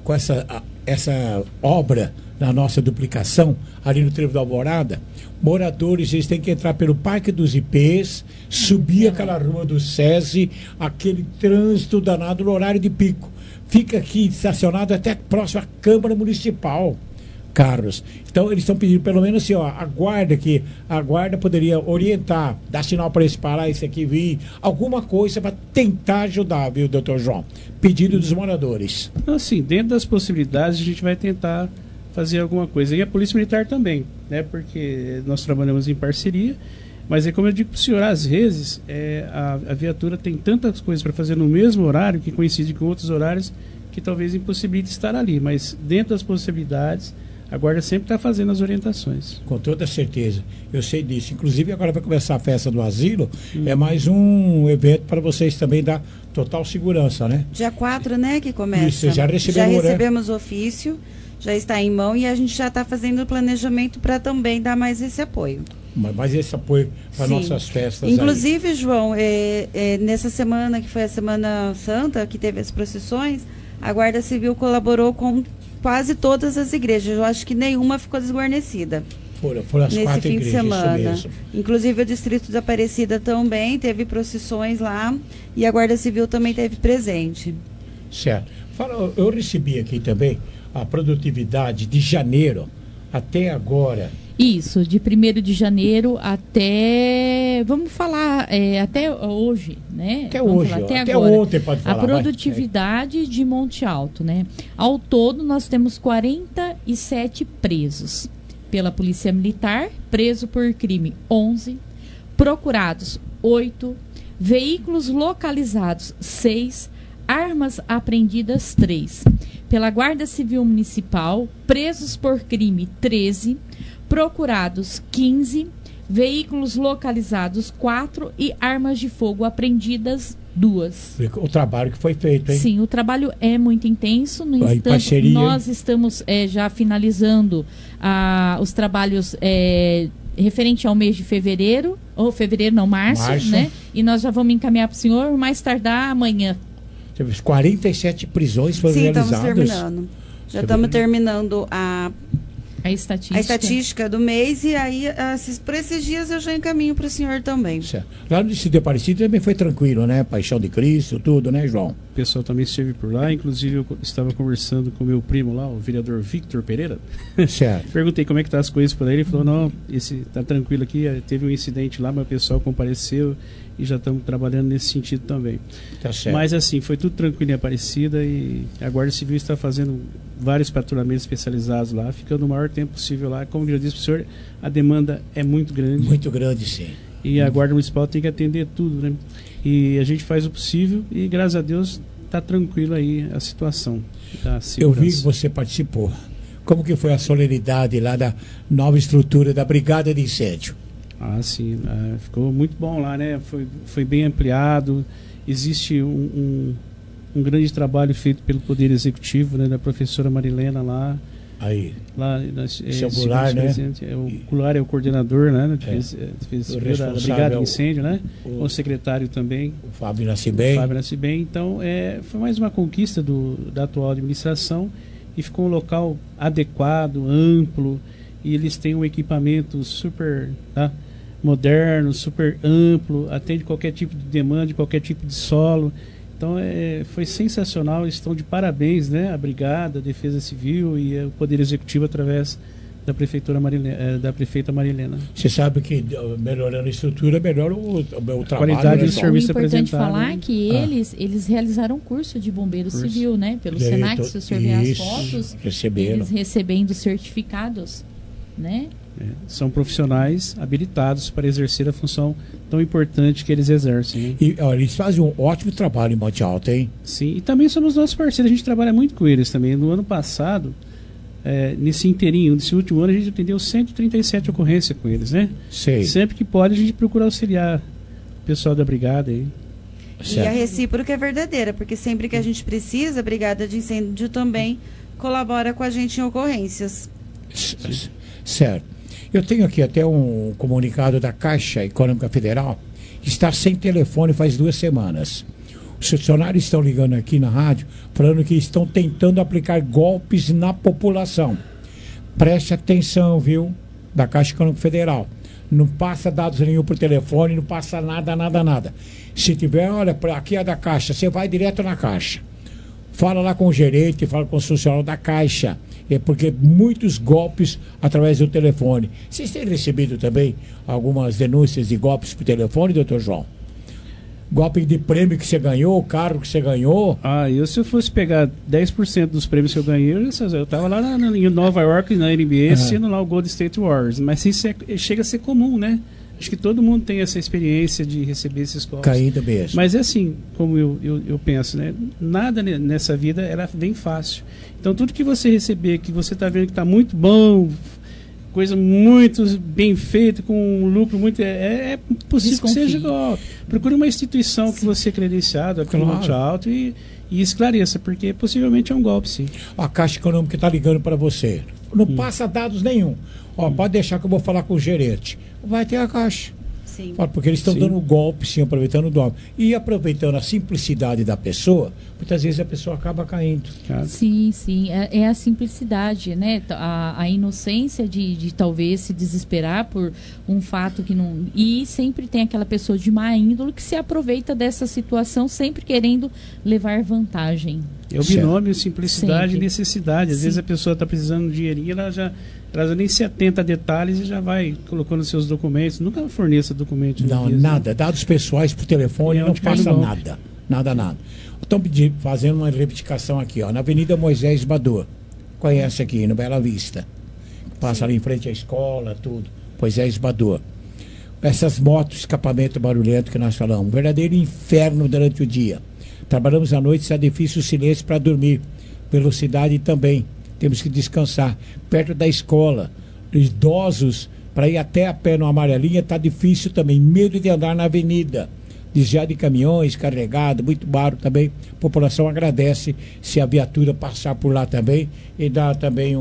essa obra na nossa duplicação, ali no Trevo da Alvorada, moradores eles têm que entrar pelo Parque dos IPs, subir aquela rua do SESI, aquele trânsito danado no horário de pico. Fica aqui estacionado até próximo à Câmara Municipal. Carlos. Então eles estão pedindo pelo menos assim, a guarda poderia orientar, dar sinal para eles parar, esse aqui vir, alguma coisa para tentar ajudar, viu, doutor João? Pedido dos moradores. Assim, dentro das possibilidades a gente vai tentar fazer alguma coisa. E a Polícia Militar também, né? Porque nós trabalhamos em parceria, mas é como eu digo para o senhor, às vezes a viatura tem tantas coisas para fazer no mesmo horário, que coincide com outros horários, que talvez impossibilite estar ali, mas dentro das possibilidades a Guarda sempre está fazendo as orientações. Com toda certeza, eu sei disso. Inclusive agora vai começar a festa do asilo, é mais um evento para vocês também dar total segurança, né? Dia 4, né, que começa. Isso, já recebemos o ofício, já está em mão e a gente já está fazendo o planejamento para também dar mais esse apoio. Mais esse apoio para nossas festas. Inclusive, aí. João, nessa semana que foi a Semana Santa, que teve as procissões, a Guarda Civil colaborou com quase todas as igrejas. Eu acho que nenhuma ficou desguarnecida. Foram as nesse 4 fim igrejas, de semana. isso mesmo. Inclusive o Distrito da Aparecida também teve procissões lá e a Guarda Civil também teve presente. Certo. Eu recebi aqui também a produtividade de janeiro até agora. Isso, de 1º de janeiro até, vamos falar, até hoje, né? Até hoje, até ontem pode falar. A produtividade de Monte Alto, né? Ao todo, nós temos 47 presos pela Polícia Militar, preso por crime 11, procurados 8, veículos localizados 6, armas apreendidas 3. Pela Guarda Civil Municipal, presos por crime 13, procurados 15, veículos localizados 4 e armas de fogo apreendidas 2. O trabalho que foi feito, hein? Sim, o trabalho é muito intenso. No instante, nós estamos já finalizando os trabalhos referente ao mês de fevereiro, ou fevereiro não, março, né? E nós já vamos encaminhar para o senhor mais tardar amanhã. 47 prisões foram realizadas. Sim, estamos terminando. Já estamos terminando a estatística do mês e aí por esses dias eu já encaminho para o senhor também. Certo. Lá no Distrito de Aparecida também foi tranquilo, né? Paixão de Cristo, tudo, né, João? O pessoal também esteve por lá, inclusive eu estava conversando com o meu primo lá, o vereador Victor Pereira. Certo. Perguntei como é que tá as coisas por aí, ele falou, não, tá tranquilo aqui, teve um incidente lá, mas o pessoal compareceu e já estamos trabalhando nesse sentido também. Tá certo. Mas assim, foi tudo tranquilo em Aparecida e a Guarda Civil está fazendo vários patrulhamentos especializados lá, ficando o maior tempo possível lá. Como eu disse para o senhor, a demanda é muito grande. Muito grande, sim. E a Guarda Municipal tem que atender tudo, né? E a gente faz o possível e, graças a Deus, está tranquilo aí a situação. Eu vi que você participou. Como que foi a solenidade lá da nova estrutura da Brigada de Incêndio? Ah, sim. Ficou muito bom lá, né? Foi bem ampliado. Existe um grande trabalho feito pelo Poder Executivo, né? Da professora Marilena lá. Aí. Lá, o Goulart, né? O Goulart é o coordenador, né? Da Brigada de Incêndio, né? O secretário também. O Fábio Nascibem. Então, foi mais uma conquista da atual administração e ficou um local adequado, amplo, e eles têm um equipamento super moderno, super amplo, atende qualquer tipo de demanda, qualquer tipo de solo. Então foi sensacional, estão de parabéns, né? A Brigada, a Defesa Civil e o Poder Executivo através da prefeita Marilena. Você sabe que melhorando a estrutura, melhora o trabalho. Qualidade do serviço apresentado. É importante falar né? que eles realizaram um curso de bombeiro civil, né? Pelo Senac, se você ver as fotos, eles recebendo certificados, né? São profissionais habilitados para exercer a função tão importante que eles exercem. Hein? E eles fazem um ótimo trabalho em Monte Alto, hein? Sim, e também somos nossos parceiros, a gente trabalha muito com eles também. No ano passado, nesse inteirinho, nesse último ano, a gente atendeu 137 ocorrências com eles, né? Sei. Sempre que pode, a gente procura auxiliar o pessoal da brigada aí. E a recíproca é verdadeira, porque sempre que a gente precisa, a Brigada de Incêndio também colabora com a gente em ocorrências. Certo. Eu tenho aqui até um comunicado da Caixa Econômica Federal, que está sem telefone faz 2 semanas. Os funcionários estão ligando aqui na rádio, falando que estão tentando aplicar golpes na população. Preste atenção, viu? Da Caixa Econômica Federal. Não passa dados nenhum por telefone, não passa nada. Se tiver, olha, aqui é da Caixa, você vai direto na Caixa. Fala lá com o gerente, fala com o funcionário da Caixa. É porque muitos golpes através do telefone. Vocês têm recebido também algumas denúncias de golpes por telefone, doutor João? Golpe de prêmio que você ganhou, carro que você ganhou? Se eu fosse pegar 10% dos prêmios que eu ganhei, eu estava lá em Nova York, na NBA, assistindo lá o Golden State Warriors. Mas isso chega a ser comum, né? Acho que todo mundo tem essa experiência de receber esses golpes. Caída mesmo. Mas é assim, como eu penso, né? Nada nessa vida era bem fácil. Então tudo que você receber, que você está vendo que está muito bom, coisa muito bem feita, com um lucro muito... É possível que seja golpe. Procure uma instituição que você é credenciado, aqui no Monte Alto, e esclareça, porque possivelmente é um golpe, sim. A Caixa Econômica está ligando para você. Não passa dados nenhum. Pode deixar que eu vou falar com o gerente. Vai ter a Caixa. Sim. Porque eles estão dando golpe, sim, aproveitando o golpe. E aproveitando a simplicidade da pessoa, muitas vezes a pessoa acaba caindo. Sim. É a simplicidade, né? A inocência de talvez se desesperar por um fato que não... E sempre tem aquela pessoa de má índole que se aproveita dessa situação, sempre querendo levar vantagem. É o binômio simplicidade sempre. E necessidade. Às vezes a pessoa está precisando de dinheirinho, ela já nem se atenta a detalhes e já vai colocando seus documentos. Nunca forneça documento. Não, nada. Dados pessoais por telefone não passa nada. Nada. Estão fazendo uma reivindicação aqui, na Avenida Moisés Bador. Conhece aqui, no Bela Vista. Passa ali em frente à escola, tudo. Moisés Bador. Essas motos, escapamento barulhento que nós falamos. Um verdadeiro inferno durante o dia. Trabalhamos à noite, está difícil o silêncio para dormir. Velocidade também. Temos que descansar. Perto da escola. Idosos, para ir até a pé no Amarelinha, está difícil também. Medo de andar na avenida. Desviar de caminhões, carregado, muito barulho também. A população agradece se a viatura passar por lá também e dá também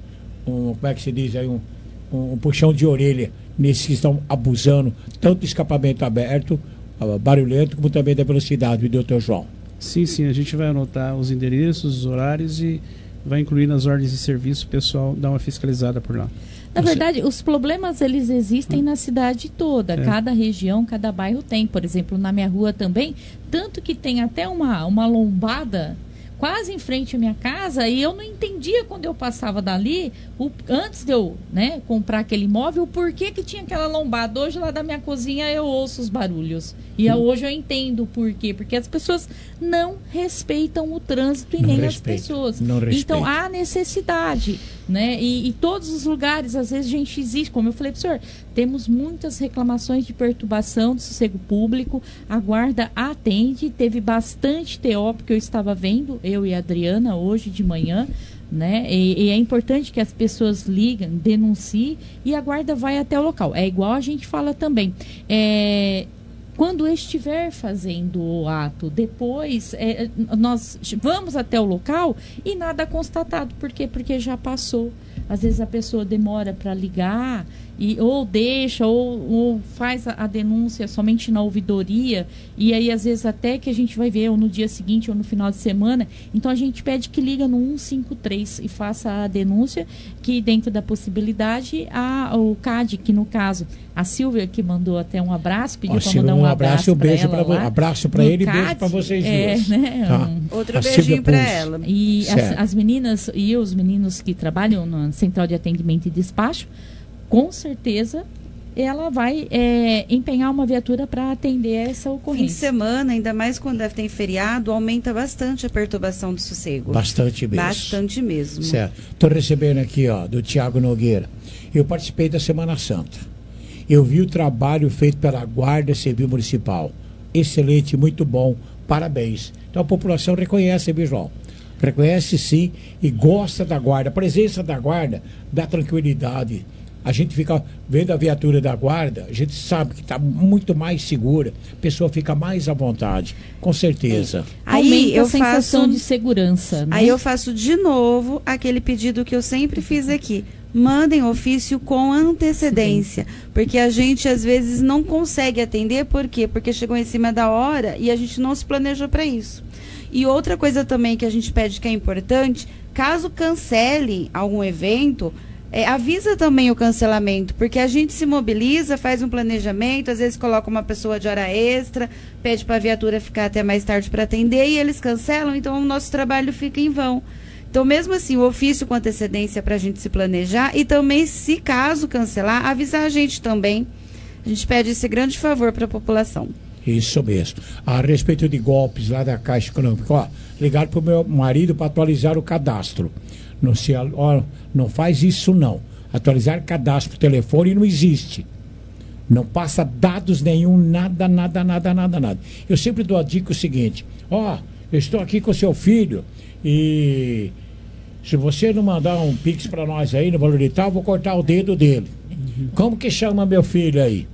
como é que se diz aí, um puxão de orelha nesses que estão abusando, tanto do escapamento aberto, barulhento, como também da velocidade, viu, doutor João? Sim, a gente vai anotar os endereços, os horários e vai incluir nas ordens de serviço, o pessoal dá uma fiscalizada por lá. Na verdade, os problemas eles existem na cidade toda, cada região, cada bairro tem. Por exemplo, na minha rua também, tanto que tem até uma lombada quase em frente à minha casa, e eu não entendia quando eu passava dali, antes de eu comprar aquele imóvel, o porquê que tinha aquela lombada. Hoje lá da minha cozinha eu ouço os barulhos. E hoje eu entendo o porquê. Porque as pessoas não respeitam o trânsito e nem as pessoas. Então há necessidade. E todos os lugares, às vezes a gente existe, como eu falei para o senhor, temos muitas reclamações de perturbação do sossego público, a guarda atende, teve bastante TO, porque eu estava vendo, eu e a Adriana, hoje de manhã, e é importante que as pessoas ligam, denunciem, e a guarda vai até o local. É igual a gente fala também, quando estiver fazendo o ato, depois nós vamos até o local e nada constatado. Por quê? Porque já passou. Às vezes a pessoa demora para ligar ou deixa, ou faz a denúncia somente na ouvidoria, e aí às vezes até que a gente vai ver ou no dia seguinte ou no final de semana, então a gente pede que liga no 153 e faça a denúncia, que dentro da possibilidade, o CAD, que no caso, a Silvia que mandou até um abraço, pediu para mandar um abraço e um beijo para ela. Abraço para ele e beijo para vocês duas. Né? Tá. Outro beijinho para ela. E as meninas e os meninos que trabalham na Central de Atendimento e Despacho, com certeza ela vai empenhar uma viatura para atender essa ocorrência. Fim de semana, ainda mais quando tem feriado, aumenta bastante a perturbação do sossego. Bastante mesmo. Bastante mesmo. Certo. Estou recebendo aqui, do Tiago Nogueira. Eu participei da Semana Santa. Eu vi o trabalho feito pela Guarda Civil Municipal. Excelente, muito bom. Parabéns. Então a população reconhece, viu, João? Reconhece sim e gosta da Guarda. A presença da Guarda dá tranquilidade. A gente fica vendo a viatura da Guarda, a gente sabe que está muito mais segura, a pessoa fica mais à vontade, com certeza. Aí eu sensação de segurança. Né? Aí eu faço de novo aquele pedido que eu sempre fiz aqui. Mandem ofício com antecedência, porque a gente às vezes não consegue atender, por quê? Porque chegou em cima da hora e a gente não se planejou para isso. E outra coisa também que a gente pede que é importante, caso cancele algum evento, avisa também o cancelamento, porque a gente se mobiliza, faz um planejamento, às vezes coloca uma pessoa de hora extra, pede para a viatura ficar até mais tarde para atender e eles cancelam, então o nosso trabalho fica em vão. Então, mesmo assim, o ofício com antecedência para a gente se planejar e também, se caso cancelar, avisar a gente também. A gente pede esse grande favor para a população. Isso mesmo. A respeito de golpes lá da Caixa Econômica, ligaram para o meu marido para atualizar o cadastro. Não faz isso não. Atualizar cadastro, telefone não existe. Não passa dados nenhum, nada. Eu sempre dou a dica o seguinte, eu estou aqui com seu filho e se você não mandar um pix para nós aí no valor de tal, eu vou cortar o dedo dele. Como que chama meu filho aí?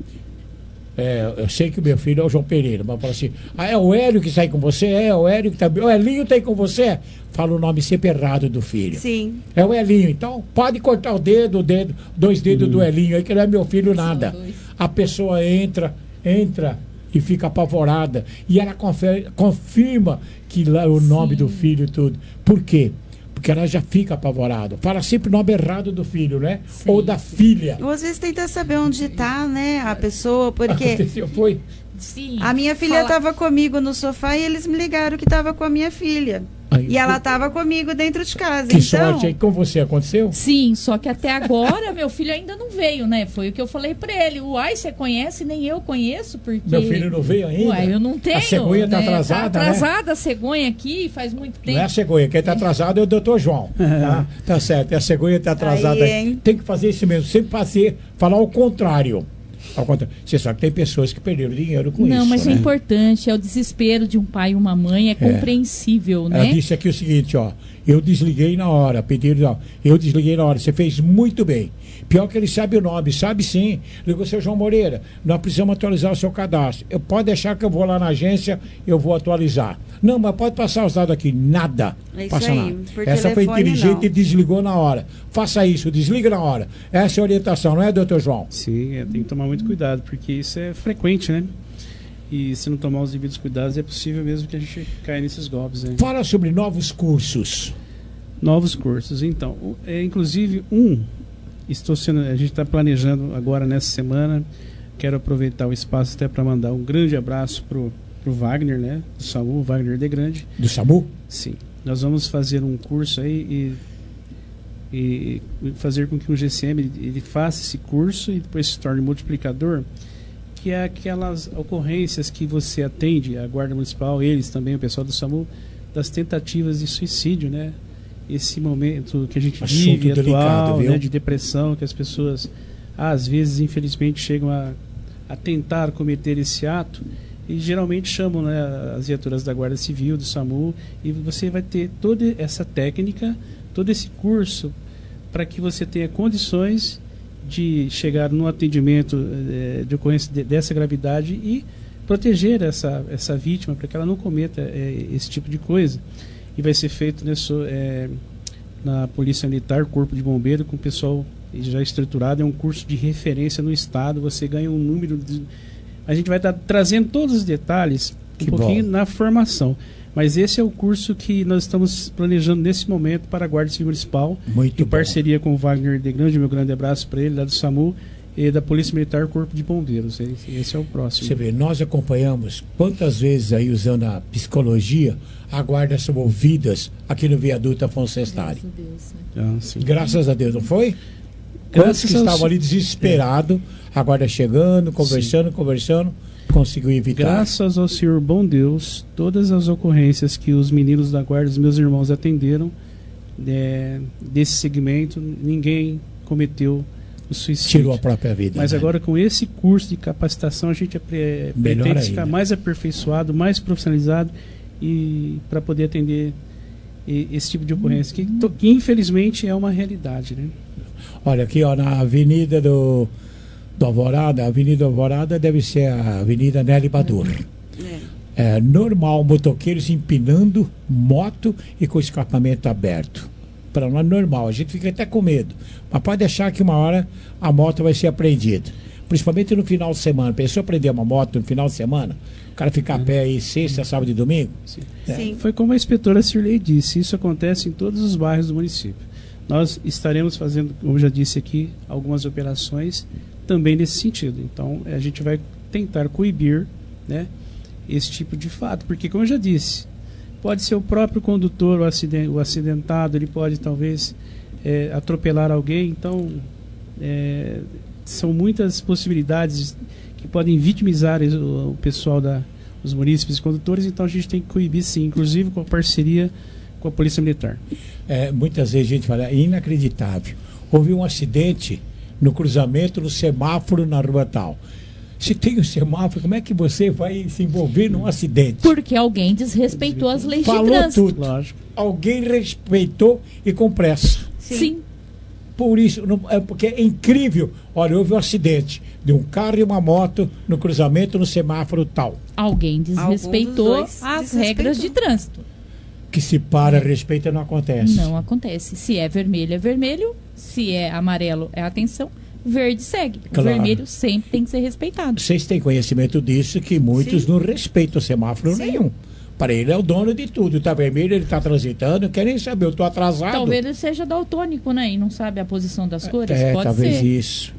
Eu sei que o meu filho é o João Pereira, mas fala assim, é o Hélio que está aí com você? É o Hélio que está... O Elinho está aí com você? Fala o nome sempre errado do filho. Sim. É o Elinho, então pode cortar o dedo, dois dedos do Elinho aí, que não é meu filho nada. A pessoa entra e fica apavorada, e ela confirma que lá o nome do filho e tudo. Por quê? Porque ela já fica apavorada. Fala sempre o nome errado do filho, né? Sim. Ou da filha. Ou às vezes tenta saber onde está, né, a pessoa, porque... Aconteceu, foi? Sim. A minha filha estava comigo no sofá e eles me ligaram que estava com a minha filha. E ela estava comigo dentro de casa. Que sorte aí, com você aconteceu? Sim, só que até agora meu filho ainda não veio, né? Foi o que eu falei pra ele. Uai, você conhece? Nem eu conheço, porque... Meu filho não veio ainda? Uai, eu não tenho. A cegonha tá atrasada, tá atrasada a cegonha aqui, faz muito tempo. Não é a cegonha, quem tá atrasado é o doutor João. Tá certo, a cegonha tá atrasada. Aí, tem que fazer isso mesmo, sempre falar o contrário. Você sabe que tem pessoas que perderam dinheiro com isso. Não, mas né? É importante, é o desespero de um pai e uma mãe, é compreensível, né? Ela disse aqui o seguinte, eu desliguei na hora, eu desliguei na hora, você fez muito bem. Pior que ele sabe o nome, sabe sim. Ligou, seu João Moreira, nós precisamos atualizar o seu cadastro. Pode deixar que eu vou lá na agência, eu vou atualizar. Não, mas pode passar os dados aqui. Nada. É isso passa aí, nada. por Essa foi telefone, inteligente não. e desligou na hora. Faça isso, desliga na hora. Essa é a orientação, não é, doutor João? Sim, tem que tomar muito cuidado, porque isso é frequente, né? E se não tomar os devidos cuidados, é possível mesmo que a gente caia nesses golpes. Né? Fala sobre novos cursos. Novos cursos, então. Inclusive, a gente está planejando agora nessa semana. Quero aproveitar o espaço até para mandar um grande abraço pro Wagner, né? Do SAMU, Wagner de Grande. Do SAMU? Sim. Nós vamos fazer um curso aí e fazer com que o GCM ele faça esse curso e depois se torne multiplicador, que é aquelas ocorrências que você atende, a Guarda Municipal, eles também, o pessoal do SAMU, das tentativas de suicídio, né? Esse momento que a gente vive atual, né, de depressão, que as pessoas às vezes infelizmente chegam a tentar cometer esse ato e geralmente chamam, né, as viaturas da Guarda Civil, do SAMU, e você vai ter toda essa técnica, todo esse curso para que você tenha condições de chegar no atendimento de ocorrência dessa gravidade e proteger essa vítima para que ela não cometa esse tipo de coisa. E vai ser feito na Polícia Militar, Corpo de Bombeiro, com o pessoal já estruturado, é um curso de referência no estado, você ganha um número de... A gente vai estar trazendo todos os detalhes pouquinho na formação. Mas esse é o curso que nós estamos planejando nesse momento para a Guarda Civil Municipal, em parceria com o Wagner de Grande, meu grande abraço para ele, lá do SAMU, e da Polícia Militar Corpo de Bombeiros. Esse é o próximo. Você vê, nós acompanhamos quantas vezes aí, usando a psicologia, a guarda são ouvidas aqui no viaduto Afonso Sestari. Graças a Deus, não foi? Quantos que estavam ali desesperados, a guarda chegando, conversando, conseguiu evitar. Graças ao Senhor bom Deus, todas as ocorrências que os meninos da guarda, os meus irmãos atenderam, desse segmento, ninguém cometeu o suicídio. Tirou a própria vida. Mas agora com esse curso de capacitação a gente pretende ficar mais aperfeiçoado, mais profissionalizado e para poder atender esse tipo de ocorrência que infelizmente é uma realidade, né? Olha aqui, ó, na Avenida do Alvorada, a Avenida Alvorada deve ser a Avenida Nelly Badur. É normal, motoqueiros empinando moto e com escapamento aberto. Para nós é normal, a gente fica até com medo. Mas pode deixar que uma hora a moto vai ser apreendida. Principalmente no final de semana. Pensou prender uma moto no final de semana? O cara ficar a pé aí sexta, sábado e domingo? Sim. Foi como a inspetora Cirlei disse, isso acontece em todos os bairros do município. Nós estaremos fazendo, como eu já disse aqui, algumas operações também nesse sentido. Então, a gente vai tentar coibir, né, esse tipo de fato. Porque, como eu já disse, pode ser o próprio condutor, o acidentado, ele pode talvez atropelar alguém. Então, são muitas possibilidades que podem vitimizar o pessoal os munícipes e condutores. Então, a gente tem que coibir, sim, inclusive com a parceria com a Polícia Militar. Muitas vezes a gente fala, é inacreditável. Houve um acidente no cruzamento, no semáforo, na rua tal. Se tem o semáforo, como é que você vai se envolver num acidente? Porque alguém desrespeitou as leis de trânsito. Tudo. Lógico. Alguém respeitou e com pressa. Sim. Por isso, porque é incrível. Olha, houve um acidente de um carro e uma moto no cruzamento, no semáforo tal. Alguém desrespeitou as regras de trânsito. Que se para, respeita, não acontece. Não acontece. Se é vermelho, é vermelho. Se é amarelo, é atenção. Verde segue. Claro. O vermelho sempre tem que ser respeitado. Vocês têm conhecimento disso, que muitos não respeitam o semáforo nenhum. Para ele é o dono de tudo. Está vermelho, ele está transitando, não quer nem saber, eu estou atrasado. Talvez ele seja daltônico, né? E não sabe a posição das cores. Pode talvez ser. Isso.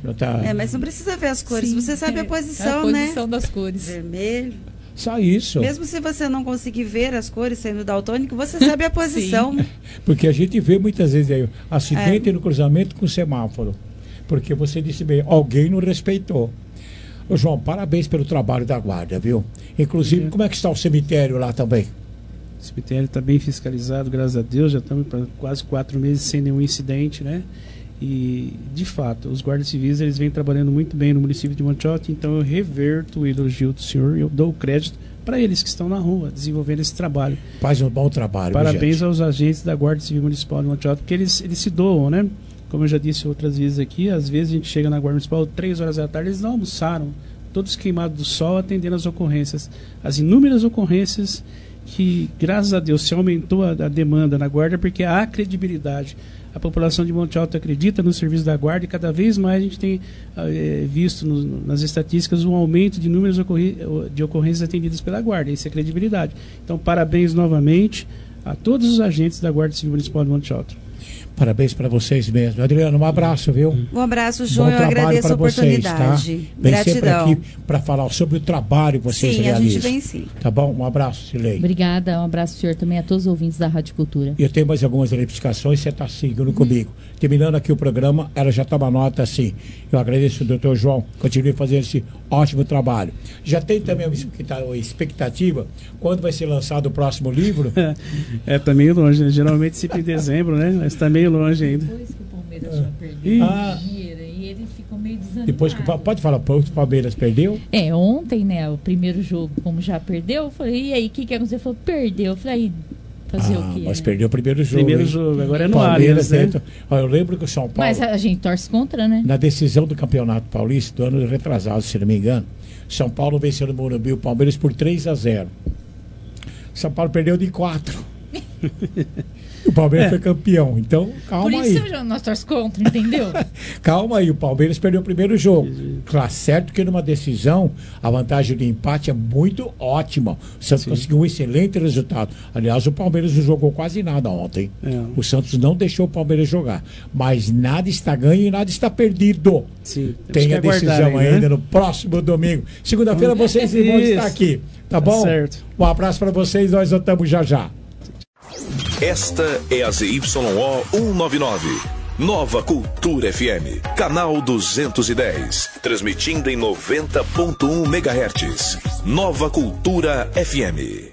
Mas não precisa ver as cores. Você sabe a posição, né? A posição das cores. Vermelho. Só isso. Mesmo se você não conseguir ver as cores sendo daltônico, você sabe a posição. Porque a gente vê muitas vezes aí, acidente no cruzamento com semáforo. Porque você disse bem, alguém não respeitou. Ô João, parabéns pelo trabalho da guarda, viu? Inclusive, como é que está o cemitério lá também? O cemitério está bem fiscalizado, graças a Deus. Já estamos para quase 4 meses sem nenhum incidente, né? E, de fato, os guardas civis eles vêm trabalhando muito bem no município de Monte Alto, então eu reverto o elogio do senhor e eu dou o crédito para eles que estão na rua, desenvolvendo esse trabalho. Faz um bom trabalho. Parabéns aos agentes da Guarda Civil Municipal de Monte Alto, porque eles se doam, né? Como eu já disse outras vezes aqui, às vezes a gente chega na Guarda Municipal 3 horas da tarde, eles não almoçaram, todos queimados do sol, atendendo as ocorrências, as inúmeras ocorrências que, graças a Deus, se aumentou a demanda na Guarda, porque há credibilidade. A população de Monte Alto acredita no serviço da Guarda e cada vez mais a gente tem visto nas estatísticas um aumento de números de ocorrências atendidas pela Guarda. Isso é credibilidade. Então, parabéns novamente a todos os agentes da Guarda Civil Municipal de Monte Alto. Parabéns para vocês mesmo. Adriano, um abraço, viu? Um abraço, João. Eu agradeço a oportunidade. Vocês, tá? Vem sempre aqui para falar sobre o trabalho que vocês realizam. Sim, a gente vem sim. Tá bom? Um abraço, Silei. Obrigada, um abraço, senhor, também a todos os ouvintes da Rádio Cultura. Eu tenho mais algumas verificações, você está seguindo comigo. Terminando aqui o programa, ela já toma nota assim. Eu agradeço ao doutor João, continue fazendo esse ótimo trabalho. Já tem também uma expectativa quando vai ser lançado o próximo livro? Tá meio longe, né? Geralmente sempre em dezembro, né? Mas está meio longe ainda. Depois que o Palmeiras já perdeu e ele ficou meio desanimado. Depois que pode falar, o Palmeiras perdeu? Ontem, né, o primeiro jogo, como já perdeu, eu falei, e aí, o que aconteceu? Ele falou, perdeu. Eu falei, fazer o quê? Mas perdeu o primeiro jogo. Agora é no Allianz, né? Eu lembro que o São Paulo... Mas a gente torce contra, né? Na decisão do Campeonato Paulista, do ano retrasado, se não me engano, São Paulo venceu no Morumbi o Palmeiras por 3-0. São Paulo perdeu de 4. O Palmeiras foi campeão, então calma Por aí. isso nós torcemos contra, entendeu? Calma aí, o Palmeiras perdeu o primeiro jogo. Claro, certo que numa decisão a vantagem de empate é muito ótima. O Santos conseguiu um excelente resultado. Aliás, o Palmeiras não jogou quase nada ontem. O Santos não deixou o Palmeiras jogar. Mas nada está ganho e nada está perdido. Sim, tem a decisão ainda no próximo domingo. Segunda-feira vocês vão estar aqui. Tá bom? Certo. Um abraço para vocês, nós voltamos já já. Esta é a ZYO 199. Nova Cultura FM. Canal 210. Transmitindo em 90.1 MHz. Nova Cultura FM.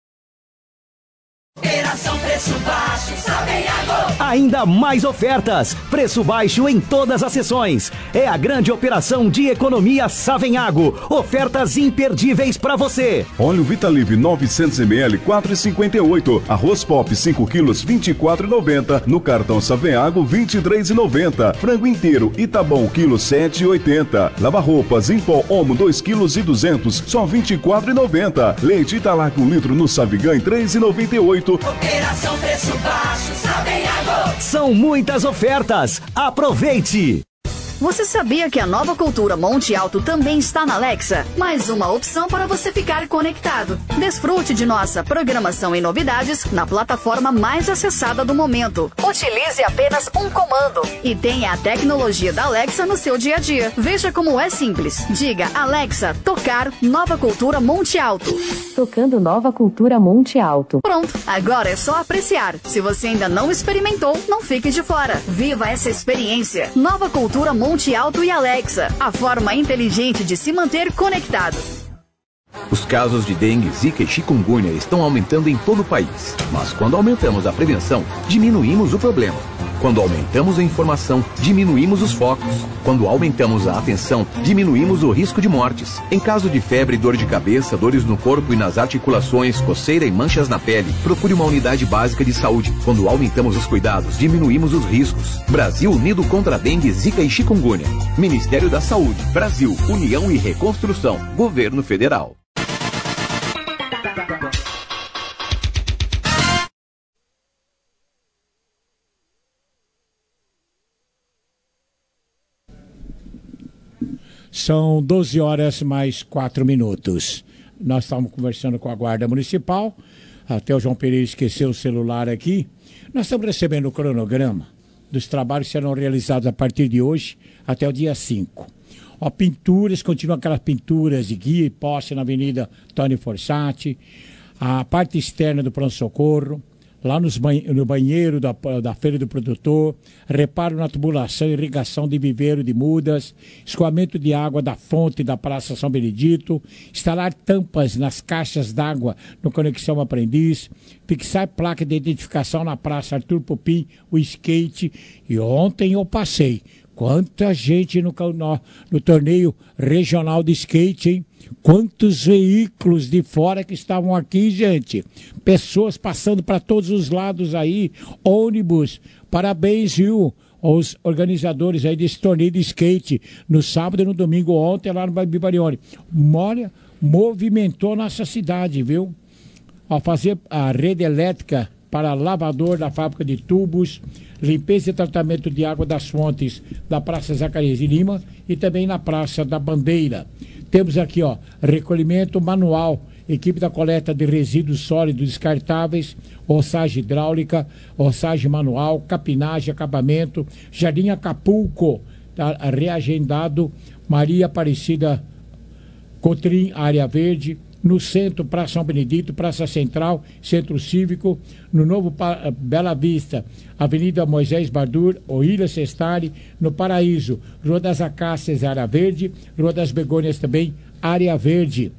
Operação Preço Baixo, Savenhago. Ainda mais ofertas, preço baixo em todas as sessões. É a grande operação de economia Savenhago. Ofertas imperdíveis para você. Óleo Vitalive 900ml 4,58. Arroz Pop 5 quilos 24,90. No cartão Savenhago 23,90. Frango inteiro Itabom quilo 7,80. Lava-roupas em pó Omo 2 quilos e 200 só 24,90. Leite Italac 1 litro no Savigan 3,98. Operação Preço Baixo, Savenhago. São muitas ofertas. Aproveite! Você sabia que a Nova Cultura Monte Alto também está na Alexa? Mais uma opção para você ficar conectado. Desfrute de nossa programação e novidades na plataforma mais acessada do momento. Utilize apenas um comando e tenha a tecnologia da Alexa no seu dia a dia. Veja como é simples. Diga, Alexa, tocar Nova Cultura Monte Alto. Tocando Nova Cultura Monte Alto. Pronto, agora é só apreciar. Se você ainda não experimentou, não fique de fora. Viva essa experiência. Nova Cultura Monte Alto e Alexa, a forma inteligente de se manter conectado. Os casos de dengue, zika e chikungunya estão aumentando em todo o país. Mas quando aumentamos a prevenção, diminuímos o problema. Quando aumentamos a informação, diminuímos os focos. Quando aumentamos a atenção, diminuímos o risco de mortes. Em caso de febre, dor de cabeça, dores no corpo e nas articulações, coceira e manchas na pele, procure uma unidade básica de saúde. Quando aumentamos os cuidados, diminuímos os riscos. Brasil unido contra a dengue, zika e chikungunya. Ministério da Saúde, Brasil, União e Reconstrução, Governo Federal. São 12 horas mais 4 minutos. Nós estávamos conversando com a Guarda Municipal. Até o João Pereira esqueceu o celular aqui. Nós estamos recebendo o cronograma dos trabalhos que serão realizados a partir de hoje até o dia 5. Ó, pinturas, continuam aquelas pinturas de guia e poste na Avenida Tony Forsatti. A parte externa do pronto-socorro. Lá no banheiro da Feira do Produtor, reparo na tubulação e irrigação de viveiro de mudas, escoamento de água da fonte da Praça São Benedito, instalar tampas nas caixas d'água no Conexão Aprendiz, fixar placa de identificação na Praça Arthur Pupim, o skate. E ontem eu passei. Quanta gente no torneio regional de skate, hein? Quantos veículos de fora que estavam aqui, gente. Pessoas passando para todos os lados aí, ônibus. Parabéns, viu, aos organizadores aí desse torneio de skate. No sábado e no domingo ontem, lá no Bibarione. Olha, movimentou nossa cidade, viu? Ao fazer a rede elétrica para lavador da fábrica de tubos, limpeza e tratamento de água das fontes da Praça Zacarias de Lima e também na Praça da Bandeira. Temos aqui, ó, recolhimento manual, equipe da coleta de resíduos sólidos descartáveis, roçagem hidráulica, roçagem manual, capinagem, acabamento, Jardim Acapulco, tá, reagendado, Maria Aparecida Cotrim, área verde. No centro, Praça São Benedito, Praça Central, Centro Cívico, no Novo Bela Vista, Avenida Moisés Bardur, Oília Sestari, no Paraíso, Rua das Acácias, área verde, Rua das Begônias também, área verde.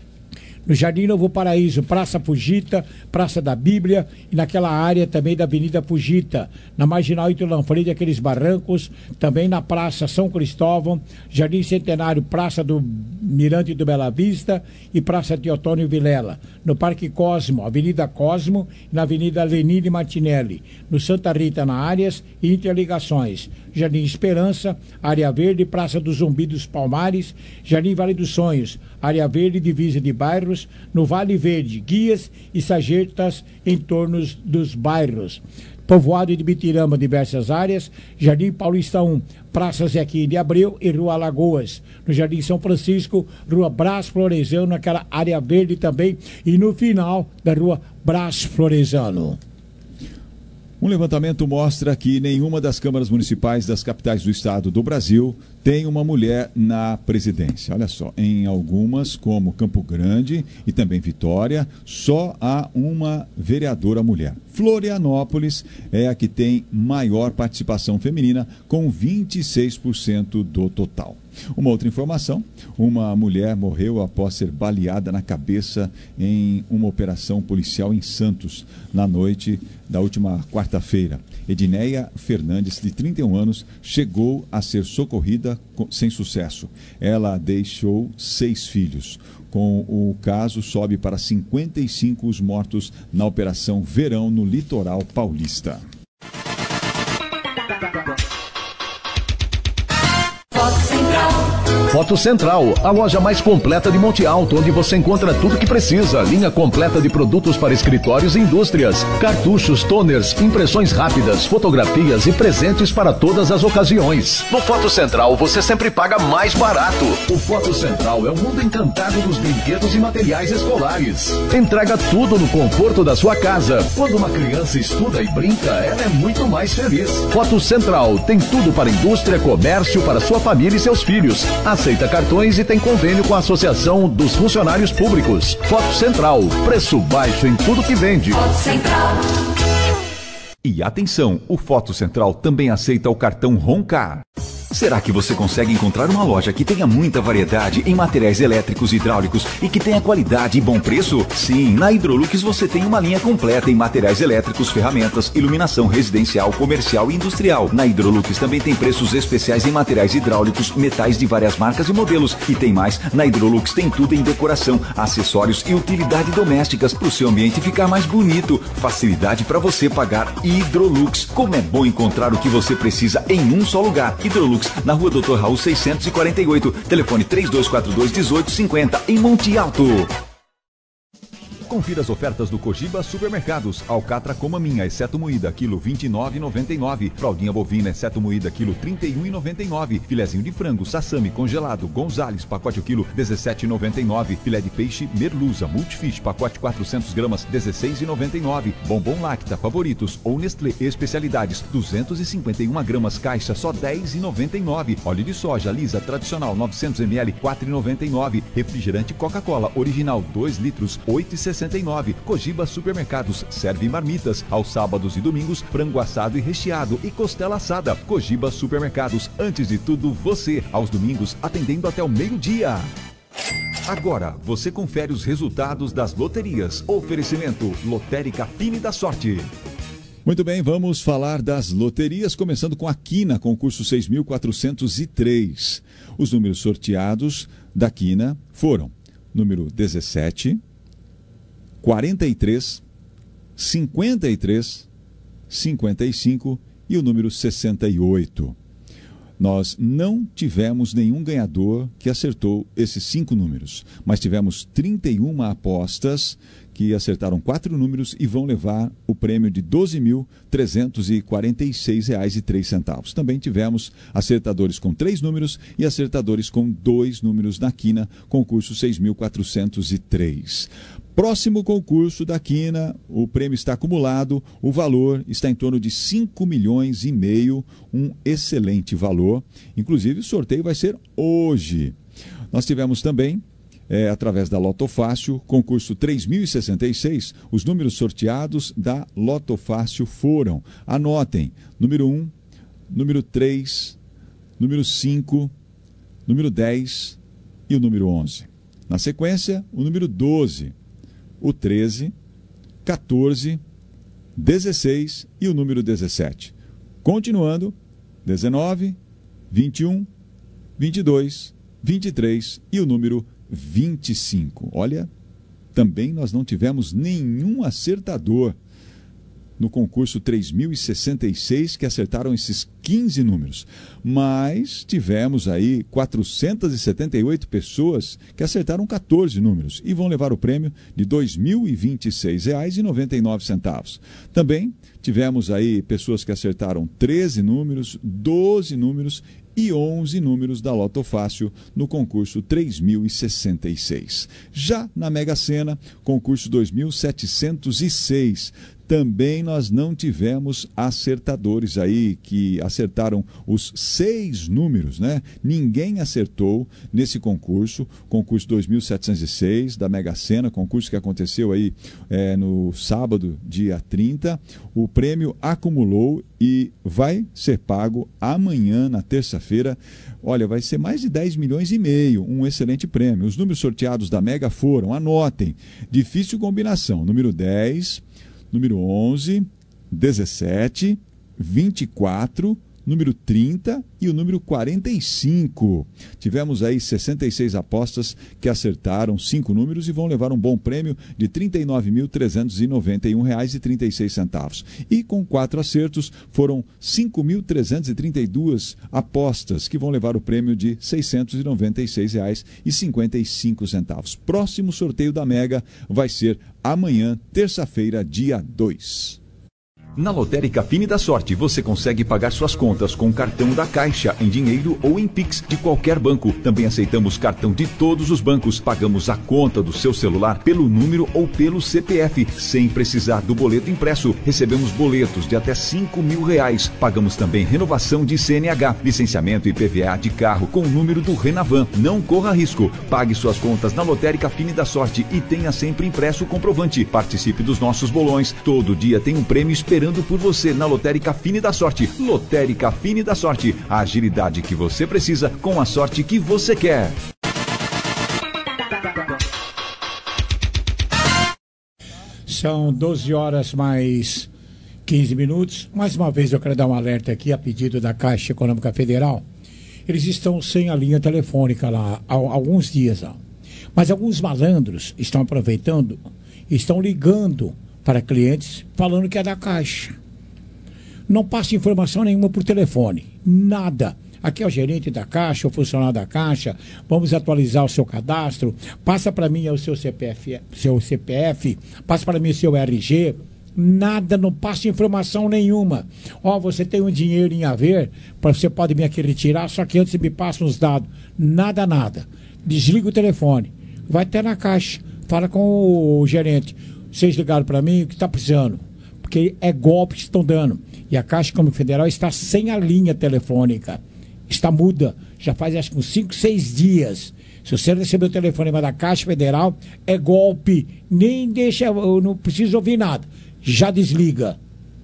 No Jardim Novo Paraíso, Praça Fugita, Praça da Bíblia e naquela área também da Avenida Fugita. Na Marginal Ito Lanfredi, aqueles barrancos, também na Praça São Cristóvão, Jardim Centenário, Praça do Mirante do Bela Vista e Praça Teotônio Vilela. No Parque Cosmo, Avenida Cosmo e na Avenida Lenine Martinelli. No Santa Rita, na Áreas e Interligações. Jardim Esperança, Área Verde, Praça do Zumbi dos Palmares, Jardim Vale dos Sonhos, Área Verde, divisa de bairros, bairros no Vale Verde, guias e sarjetas em torno dos bairros. Povoado de Bitirama, diversas áreas, Jardim Paulista 1, Praça Zequim de Abreu e Rua Alagoas. No Jardim São Francisco, Rua Brás Florezano, naquela área verde também, e no final da Rua Brás Florezano. Um levantamento mostra que nenhuma das câmaras municipais das capitais do estado do Brasil tem uma mulher na presidência. Olha só, em algumas, como Campo Grande e também Vitória, só há uma vereadora mulher. Florianópolis é a que tem maior participação feminina, com 26% do total. Uma outra informação, uma mulher morreu após ser baleada na cabeça em uma operação policial em Santos, na noite da última quarta-feira. Edneia Fernandes, de 31 anos, chegou a ser socorrida sem sucesso. Ela deixou 6 filhos. Com o caso, sobe para 55 os mortos na Operação Verão no litoral paulista. Foto Central, a loja mais completa de Monte Alto, onde você encontra tudo que precisa. Linha completa de produtos para escritórios e indústrias, cartuchos, toners, impressões rápidas, fotografias e presentes para todas as ocasiões. No Foto Central, você sempre paga mais barato. O Foto Central é o mundo encantado dos brinquedos e materiais escolares. Entrega tudo no conforto da sua casa. Quando uma criança estuda e brinca, ela é muito mais feliz. Foto Central tem tudo para indústria, comércio, para sua família e seus filhos. Aceita cartões e tem convênio com a Associação dos Funcionários Públicos. Foto Central, preço baixo em tudo que vende. Foto Central. E atenção, o Foto Central também aceita o cartão Roncar. Será que você consegue encontrar uma loja que tenha muita variedade em materiais elétricos e hidráulicos e que tenha qualidade e bom preço? Sim, na Hidrolux você tem uma linha completa em materiais elétricos, ferramentas, iluminação residencial, comercial e industrial. Na Hidrolux também tem preços especiais em materiais hidráulicos, metais de várias marcas e modelos. E tem mais, na Hidrolux tem tudo em decoração, acessórios e utilidades domésticas para o seu ambiente ficar mais bonito. Facilidade para você pagar. Hidrolux. Como é bom encontrar o que você precisa em um só lugar. Hidrolux, na Rua Dr. Raul 648, telefone 3242-1850, em Monte Alto. Confira as ofertas do Cogiba Supermercados. Alcatra Coma Minha, exceto moída, quilo 29,99. Fraldinha bovina, exceto moída, quilo 31,99. Filezinho de frango, sassami congelado, Gonzales, pacote o quilo 17,99. Filé de peixe Merluza, Multifish, pacote 400 gramas, 16,99. Bombom Lacta, Favoritos ou Nestlé Especialidades, 251 gramas, caixa, só 10,99. Óleo de soja Lisa tradicional, 900 ml, 4,99. Refrigerante Coca-Cola original, 2 litros, 8,69. Cogiba Supermercados, serve marmitas. Aos sábados e domingos, frango assado e recheado e costela assada. Cogiba Supermercados, antes de tudo você. Aos domingos, atendendo até o meio-dia. Agora, você confere os resultados das loterias. Oferecimento Lotérica Fine da Sorte. Muito bem, vamos falar das loterias, começando com a Quina, concurso 6.403. Os números sorteados da Quina foram número 17, 43, 53, 55 e o número 68. Nós não tivemos nenhum ganhador que acertou esses 5 números, mas tivemos 31 apostas que acertaram 4 números e vão levar o prêmio de R$ 12.346,03. Também tivemos acertadores com 3 números e acertadores com 2 números na Quina, concurso 6.403. Próximo concurso da Quina, o prêmio está acumulado, o valor está em torno de 5,5 milhões, um excelente valor. Inclusive, o sorteio vai ser hoje. Nós tivemos também, através da Loto Fácil, concurso 3066, os números sorteados da Loto Fácil foram, anotem, número 1, número 3, número 5, número 10 e o número 11. Na sequência, o número 12. O 13, 14, 16 e o número 17. Continuando, 19, 21, 22, 23 e o número 25. Olha, também nós não tivemos nenhum acertador. no concurso 3066 que acertaram esses 15 números. Mas tivemos aí 478 pessoas que acertaram 14 números e vão levar o prêmio de R$ 2.026,99. Também tivemos aí pessoas que acertaram 13 números, 12 números e 11 números da Loto Fácil no concurso 3066. Já na Mega Sena, concurso 2706, também nós não tivemos acertadores aí que acertaram os 6 números, né? Ninguém acertou nesse concurso 2706 da Mega Sena, concurso que aconteceu aí no sábado, dia 30. O prêmio acumulou e vai ser pago amanhã, na terça-feira. Olha, vai ser mais de 10 milhões e meio, um excelente prêmio. Os números sorteados da Mega foram, anotem, difícil combinação, número 10, número 11, 17, 24, número 30 e o número 45. Tivemos aí 66 apostas que acertaram 5 números e vão levar um bom prêmio de R$ 39.391,36. E com 4 acertos foram 5.332 apostas que vão levar o prêmio de R$ 696,55. Próximo sorteio da Mega vai ser amanhã, terça-feira, dia 2. Na Lotérica Fine da Sorte, você consegue pagar suas contas com cartão da Caixa, em dinheiro ou em Pix de qualquer banco. Também aceitamos cartão de todos os bancos. Pagamos a conta do seu celular pelo número ou pelo CPF, sem precisar do boleto impresso. Recebemos boletos de até R$5.000. Pagamos também renovação de CNH, licenciamento e PVA de carro com o número do Renavan. Não corra risco. Pague suas contas na Lotérica Fine da Sorte e tenha sempre impresso o comprovante. Participe dos nossos bolões. Todo dia tem um prêmio esperando por você na Lotérica Fine da Sorte. Lotérica Fine da Sorte, a agilidade que você precisa com a sorte que você quer. São 12 horas mais 15 minutos. Mais uma vez eu quero dar um alerta aqui a pedido da Caixa Econômica Federal. Eles estão sem a linha telefônica lá há alguns dias. Mas alguns malandros estão aproveitando, estão ligando para clientes falando que é da Caixa. Não passa informação nenhuma por telefone, nada. Aqui é o gerente da Caixa, o funcionário da Caixa, vamos atualizar o seu cadastro, passa para mim o seu CPF, passa para mim o seu RG, nada, não passa informação nenhuma. Você tem um dinheiro em haver, você pode vir aqui retirar, só que antes me passa os dados. Nada. Desliga o telefone, vai até na Caixa, fala com o gerente. Vocês ligaram para mim, o que está precisando? Porque é golpe que estão dando. E a Caixa Econômica Federal está sem a linha telefônica. Está muda. Já faz acho que uns 5, 6 dias. Se você receber o telefonema da Caixa Federal, é golpe. Nem deixa, eu não preciso ouvir nada. Já desliga.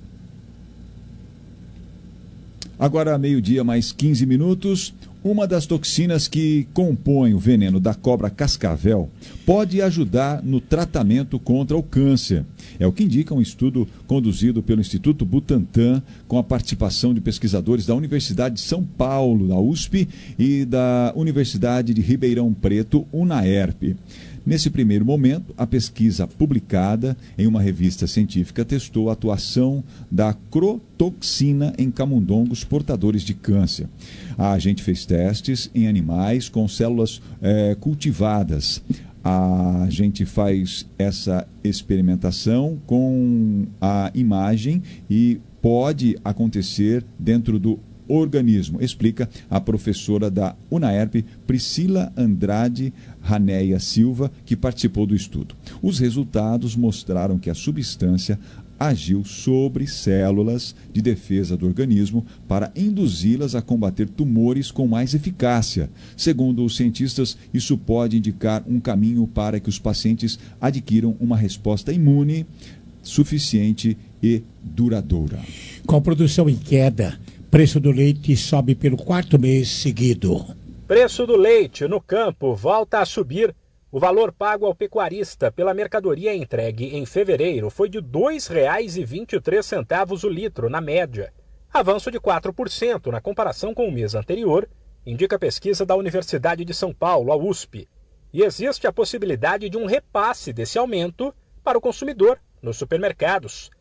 Agora, meio-dia, mais 15 minutos. Uma das toxinas que compõem o veneno da cobra cascavel pode ajudar no tratamento contra o câncer. É o que indica um estudo conduzido pelo Instituto Butantan, com a participação de pesquisadores da Universidade de São Paulo, da USP, e da Universidade de Ribeirão Preto, UNAERP. Nesse primeiro momento, a pesquisa publicada em uma revista científica testou a atuação da crotoxina em camundongos portadores de câncer. A gente fez testes em animais com células cultivadas. A gente faz essa experimentação com a imagem e pode acontecer dentro do organismo, explica a professora da UNAERP, Priscila Andrade Raneia Silva, que participou do estudo. Os resultados mostraram que a substância agiu sobre células de defesa do organismo para induzi-las a combater tumores com mais eficácia. Segundo os cientistas, isso pode indicar um caminho para que os pacientes adquiram uma resposta imune suficiente e duradoura. Com a produção em queda, preço do leite sobe pelo 4º mês seguido. Preço do leite no campo volta a subir. O valor pago ao pecuarista pela mercadoria entregue em fevereiro foi de R$ 2,23 o litro, na média. Avanço de 4% na comparação com o mês anterior, indica a pesquisa da Universidade de São Paulo, a USP. E existe a possibilidade de um repasse desse aumento para o consumidor nos supermercados.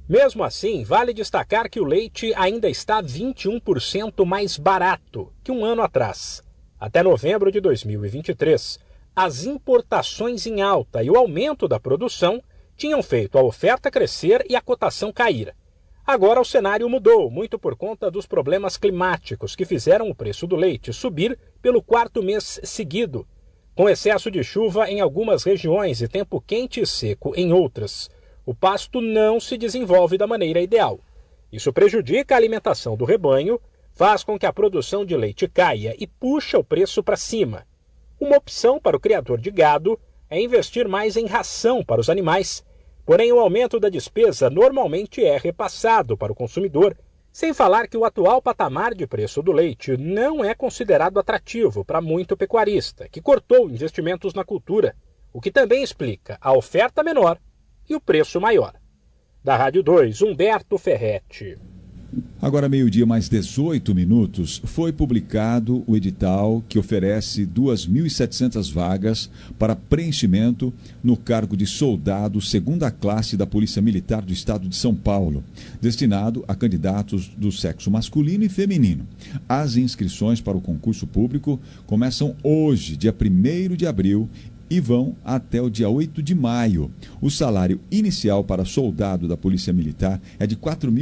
Mesmo assim, vale destacar que o leite ainda está 21% mais barato que um ano atrás. Até novembro de 2023, as importações em alta e o aumento da produção tinham feito a oferta crescer e a cotação cair. Agora o cenário mudou, muito por conta dos problemas climáticos que fizeram o preço do leite subir pelo 4º mês seguido, com excesso de chuva em algumas regiões e tempo quente e seco em outras. O pasto não se desenvolve da maneira ideal. Isso prejudica a alimentação do rebanho, faz com que a produção de leite caia e puxa o preço para cima. Uma opção para o criador de gado é investir mais em ração para os animais, porém o aumento da despesa normalmente é repassado para o consumidor, sem falar que o atual patamar de preço do leite não é considerado atrativo para muito pecuarista, que cortou investimentos na cultura, o que também explica a oferta menor e o preço maior. Da Rádio 2, Humberto Ferretti. Agora, meio-dia mais 18 minutos, foi publicado o edital que oferece 2.700 vagas para preenchimento no cargo de soldado segunda classe da Polícia Militar do Estado de São Paulo, destinado a candidatos do sexo masculino e feminino. As inscrições para o concurso público começam hoje, dia 1º de abril, e vão até o dia 8 de maio. O salário inicial para soldado da Polícia Militar é de R$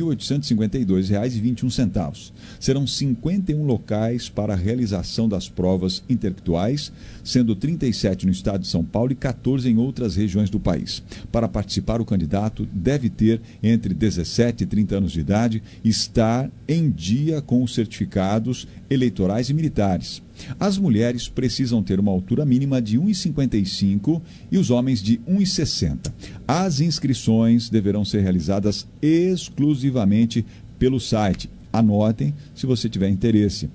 4.852,21. Serão 51 locais para a realização das provas intelectuais, sendo 37 no estado de São Paulo e 14 em outras regiões do país. Para participar, o candidato deve ter entre 17 e 30 anos de idade e estar em dia com os certificados eleitorais e militares. As mulheres precisam ter uma altura mínima de 1,55 e os homens de 1,60. As inscrições deverão ser realizadas exclusivamente pelo site. Anotem se você tiver interesse.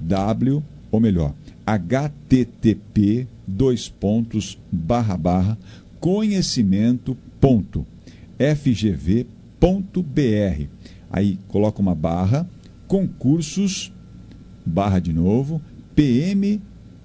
http://conhecimento.fgv.br. Aí coloca uma barra, concursos, barra de novo, PMESP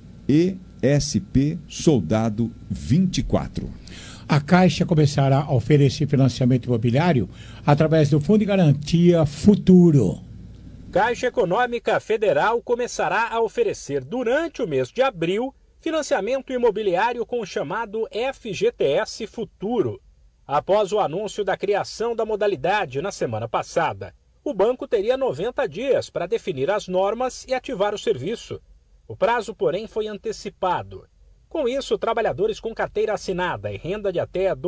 Soldado 24. A Caixa começará a oferecer financiamento imobiliário através do Fundo de Garantia Futuro. Caixa Econômica Federal começará a oferecer durante o mês de abril financiamento imobiliário com o chamado FGTS Futuro. Após o anúncio da criação da modalidade na semana passada, o banco teria 90 dias para definir as normas e ativar o serviço. O prazo, porém, foi antecipado. Com isso, trabalhadores com carteira assinada e renda de até R$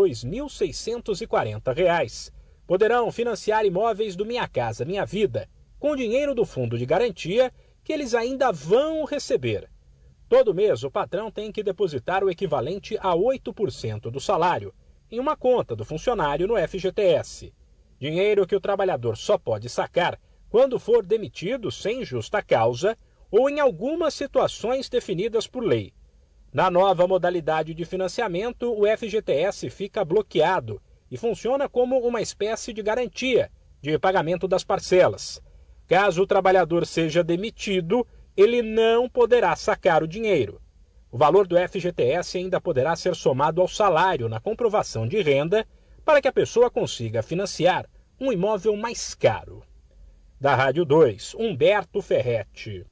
2.640 poderão financiar imóveis do Minha Casa Minha Vida com dinheiro do Fundo de Garantia que eles ainda vão receber. Todo mês, o patrão tem que depositar o equivalente a 8% do salário em uma conta do funcionário no FGTS. Dinheiro que o trabalhador só pode sacar quando for demitido sem justa causa ou em algumas situações definidas por lei. Na nova modalidade de financiamento, o FGTS fica bloqueado e funciona como uma espécie de garantia de pagamento das parcelas. Caso o trabalhador seja demitido, ele não poderá sacar o dinheiro. O valor do FGTS ainda poderá ser somado ao salário na comprovação de renda para que a pessoa consiga financiar um imóvel mais caro. Da Rádio 2, Humberto Ferretti.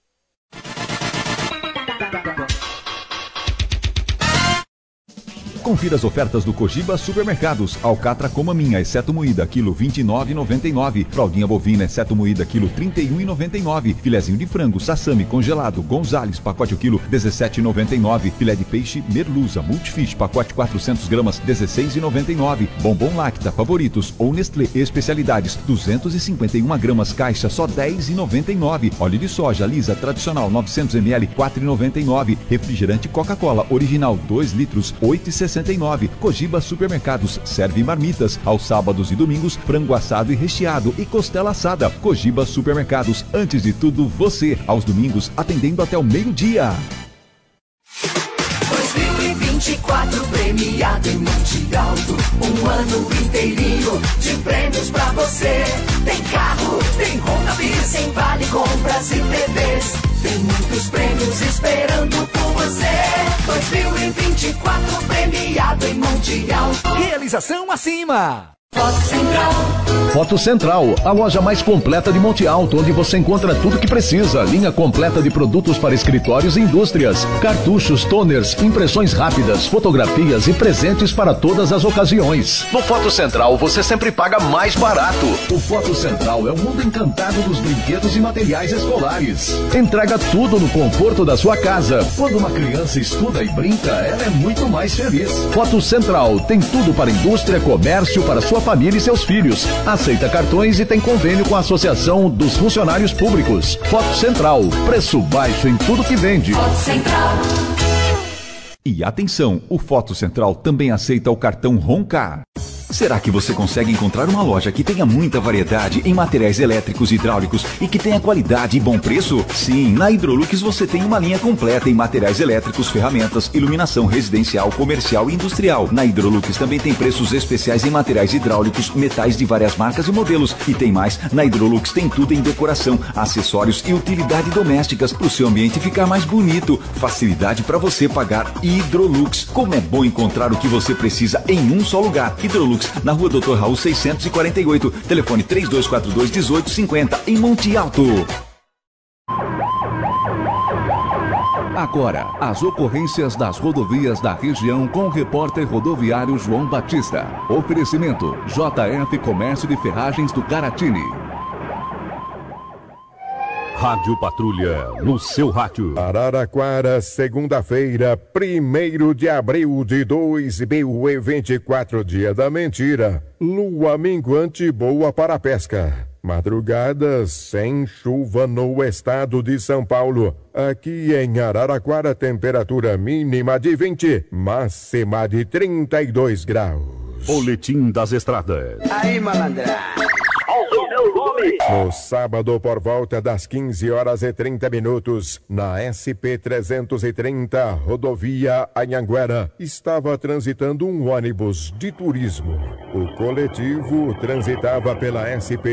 Confira as ofertas do Cogiba Supermercados. Alcatra com maminha, exceto moída, quilo R$ 29,99. Fraldinha bovina, exceto moída, quilo R$ 31,99. Filezinho de frango, sassami congelado, Gonzales, pacote o quilo R$ 17,99. Filé de peixe Merluza, Multifish, pacote 400 gramas, R$ 16,99. Bombom Lacta, Favoritos ou Nestlé Especialidades, 251 gramas, caixa, só R$ 10,99. Óleo de soja, Lisa, tradicional, 900 ml, R$ 4,99. Refrigerante Coca-Cola, original, 2 litros, R$ 8,69. Cogiba Supermercados, serve marmitas. Aos sábados e domingos, frango assado e recheado e costela assada. Cogiba Supermercados, antes de tudo, você. Aos domingos, atendendo até o meio-dia. 2024 premiado em Monte Alto, um ano inteirinho de prêmios pra você. Tem carro, tem Honda Bis, tem vale compras e TVs. Tem muitos prêmios esperando por você. 2024 premiado em Monte Alto. Realização acima. Foto Central, a loja mais completa de Monte Alto, onde você encontra tudo que precisa. Linha completa de produtos para escritórios e indústrias. Cartuchos, toners, impressões rápidas, fotografias e presentes para todas as ocasiões. No Foto Central, você sempre paga mais barato. O Foto Central é o mundo encantado dos brinquedos e materiais escolares. Entrega tudo no conforto da sua casa. Quando uma criança estuda e brinca, ela é muito mais feliz. Foto Central tem tudo para indústria, comércio, para sua família e seus filhos. Aceita cartões e tem convênio com a Associação dos Funcionários Públicos. Foto Central, preço baixo em tudo que vende. Foto Central. E atenção, o Foto Central também aceita o cartão Roncar. Será que você consegue encontrar uma loja que tenha muita variedade em materiais elétricos e hidráulicos e que tenha qualidade e bom preço? Sim, na Hidrolux você tem uma linha completa em materiais elétricos, ferramentas, iluminação residencial, comercial e industrial. Na Hidrolux também tem preços especiais em materiais hidráulicos, metais de várias marcas e modelos. E tem mais, na Hidrolux tem tudo em decoração, acessórios e utilidade domésticas para o seu ambiente ficar mais bonito. Facilidade para você pagar. Hidrolux. Como é bom encontrar o que você precisa em um só lugar. Hidrolux, na rua Dr. Raul 648, telefone 3242-1850, em Monte Alto. Agora, as ocorrências das rodovias da região com o repórter rodoviário João Batista. Oferecimento, JF Comércio de Ferragens do Caratini. Rádio Patrulha, no seu rádio. Araraquara, segunda-feira, 1º de abril de 2024, dia da mentira. Lua minguante boa para a pesca. Madrugada sem chuva no estado de São Paulo. Aqui em Araraquara, temperatura mínima de 20, máxima de 32 graus. Boletim das Estradas. Aí, malandra. No sábado, por volta das 15h30, na SP-330, rodovia Anhanguera, estava transitando um ônibus de turismo. O coletivo transitava pela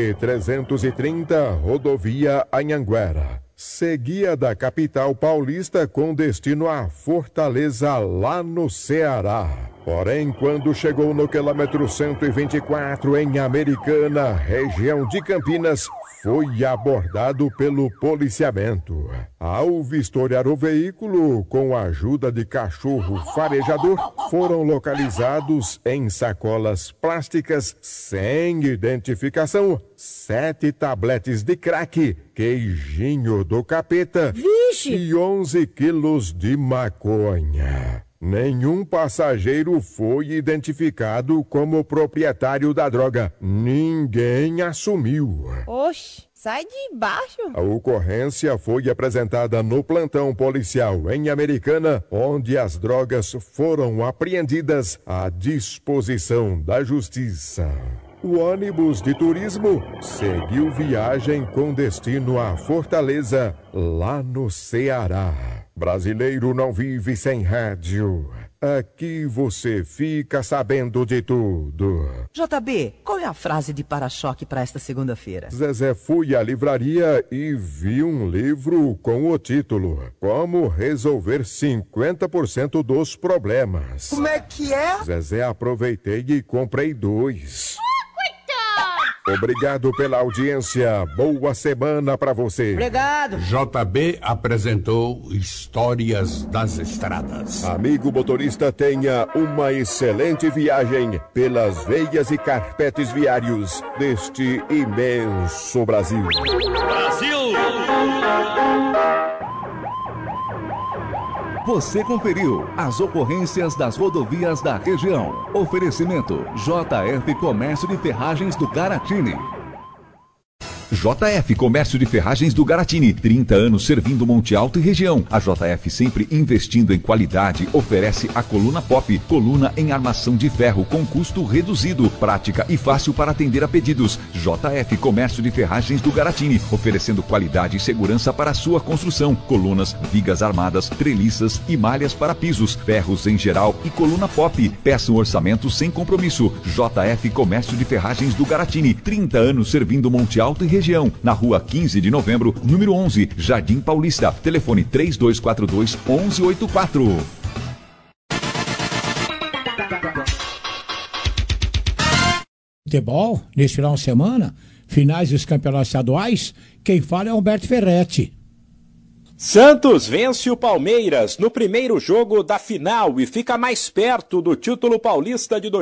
SP-330, rodovia Anhanguera. Seguia da capital paulista com destino a Fortaleza, lá no Ceará. Porém, quando chegou no quilômetro 124 em Americana, região de Campinas, foi abordado pelo policiamento. Ao vistoriar o veículo, com a ajuda de cachorro farejador, foram localizados em sacolas plásticas sem identificação 7 tabletes de crack, queijinho do capeta. Vixe! E 11 quilos de maconha. Nenhum passageiro foi identificado como proprietário da droga. Ninguém assumiu. Oxe, sai de baixo. A ocorrência foi apresentada no plantão policial em Americana, onde as drogas foram apreendidas à disposição da justiça. O ônibus de turismo seguiu viagem com destino a Fortaleza, lá no Ceará. Brasileiro não vive sem rádio. Aqui você fica sabendo de tudo. JB, qual é a frase de para-choque para esta segunda-feira? Zezé, fui à livraria e vi um livro com o título Como Resolver 50% dos Problemas. Como é que é? Zezé, aproveitei e comprei 2. Obrigado pela audiência. Boa semana pra você. Obrigado. JB apresentou Histórias das Estradas. Amigo motorista, tenha uma excelente viagem pelas veias e carpetes viários deste imenso Brasil. Brasil! Você conferiu as ocorrências das rodovias da região. Oferecimento, JF Comércio de Ferragens do Caratini. JF Comércio de Ferragens do Garatini, 30 anos servindo Monte Alto e região. A JF, sempre investindo em qualidade, oferece a coluna Pop, coluna em armação de ferro com custo reduzido, prática e fácil para atender a pedidos. JF Comércio de Ferragens do Garatini, oferecendo qualidade e segurança para a sua construção. Colunas, vigas armadas, treliças e malhas para pisos, ferros em geral e coluna Pop. Peça um orçamento sem compromisso. JF Comércio de Ferragens do Garatini, 30 anos servindo Monte Alto e região. Na rua 15 de novembro, número 11, Jardim Paulista. Telefone 3242-1184. Futebol, neste final de semana, finais dos campeonatos estaduais, quem fala é Humberto Ferretti. Santos vence o Palmeiras no primeiro jogo da final e fica mais perto do título paulista de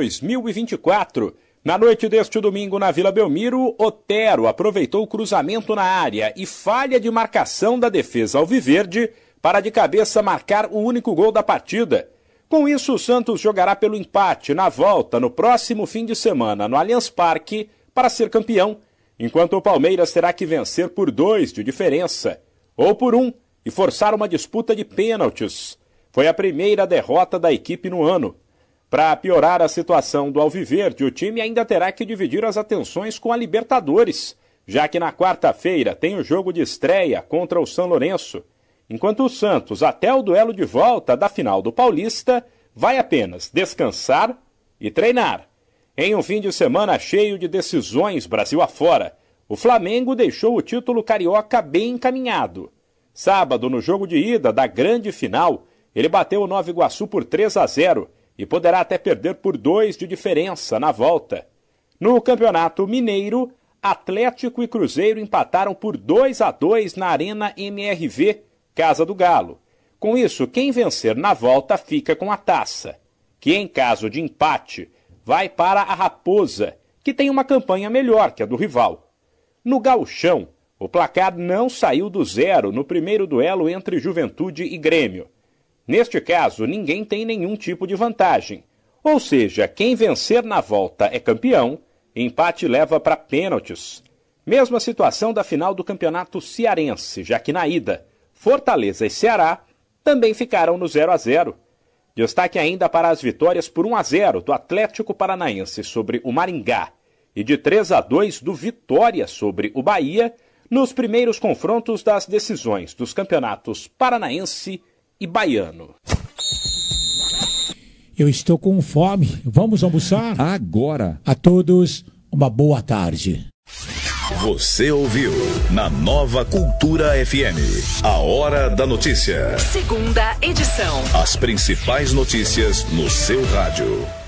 2024. Na noite deste domingo na Vila Belmiro, Otero aproveitou o cruzamento na área e falha de marcação da defesa alviverde para de cabeça marcar o único gol da partida. Com isso, o Santos jogará pelo empate na volta no próximo fim de semana no Allianz Parque para ser campeão, enquanto o Palmeiras terá que vencer por 2 de diferença, ou por 1, e forçar uma disputa de pênaltis. Foi a primeira derrota da equipe no ano. Para piorar a situação do alviverde, o time ainda terá que dividir as atenções com a Libertadores, já que na quarta-feira tem o jogo de estreia contra o São Lourenço, enquanto o Santos, até o duelo de volta da final do Paulista, vai apenas descansar e treinar. Em um fim de semana cheio de decisões Brasil afora, o Flamengo deixou o título carioca bem encaminhado. Sábado, no jogo de ida da grande final, ele bateu o Nova Iguaçu por 3-0 e poderá até perder por 2 de diferença na volta. No Campeonato Mineiro, Atlético e Cruzeiro empataram por 2-2 na Arena MRV, Casa do Galo. Com isso, quem vencer na volta fica com a taça, que em caso de empate vai para a Raposa, que tem uma campanha melhor que a do rival. No Gauchão, o placar não saiu do zero no primeiro duelo entre Juventude e Grêmio. Neste caso, ninguém tem nenhum tipo de vantagem. Ou seja, quem vencer na volta é campeão, empate leva para pênaltis. Mesma situação da final do Campeonato Cearense, já que na ida, Fortaleza e Ceará também ficaram no 0-0. Destaque ainda para as vitórias por 1-0 do Atlético Paranaense sobre o Maringá e de 3-2 do Vitória sobre o Bahia, nos primeiros confrontos das decisões dos campeonatos paranaense e baiano. Eu estou com fome. Vamos almoçar? Agora. A todos, uma boa tarde. Você ouviu na Nova Cultura FM. A Hora da Notícia. Segunda edição. As principais notícias no seu rádio.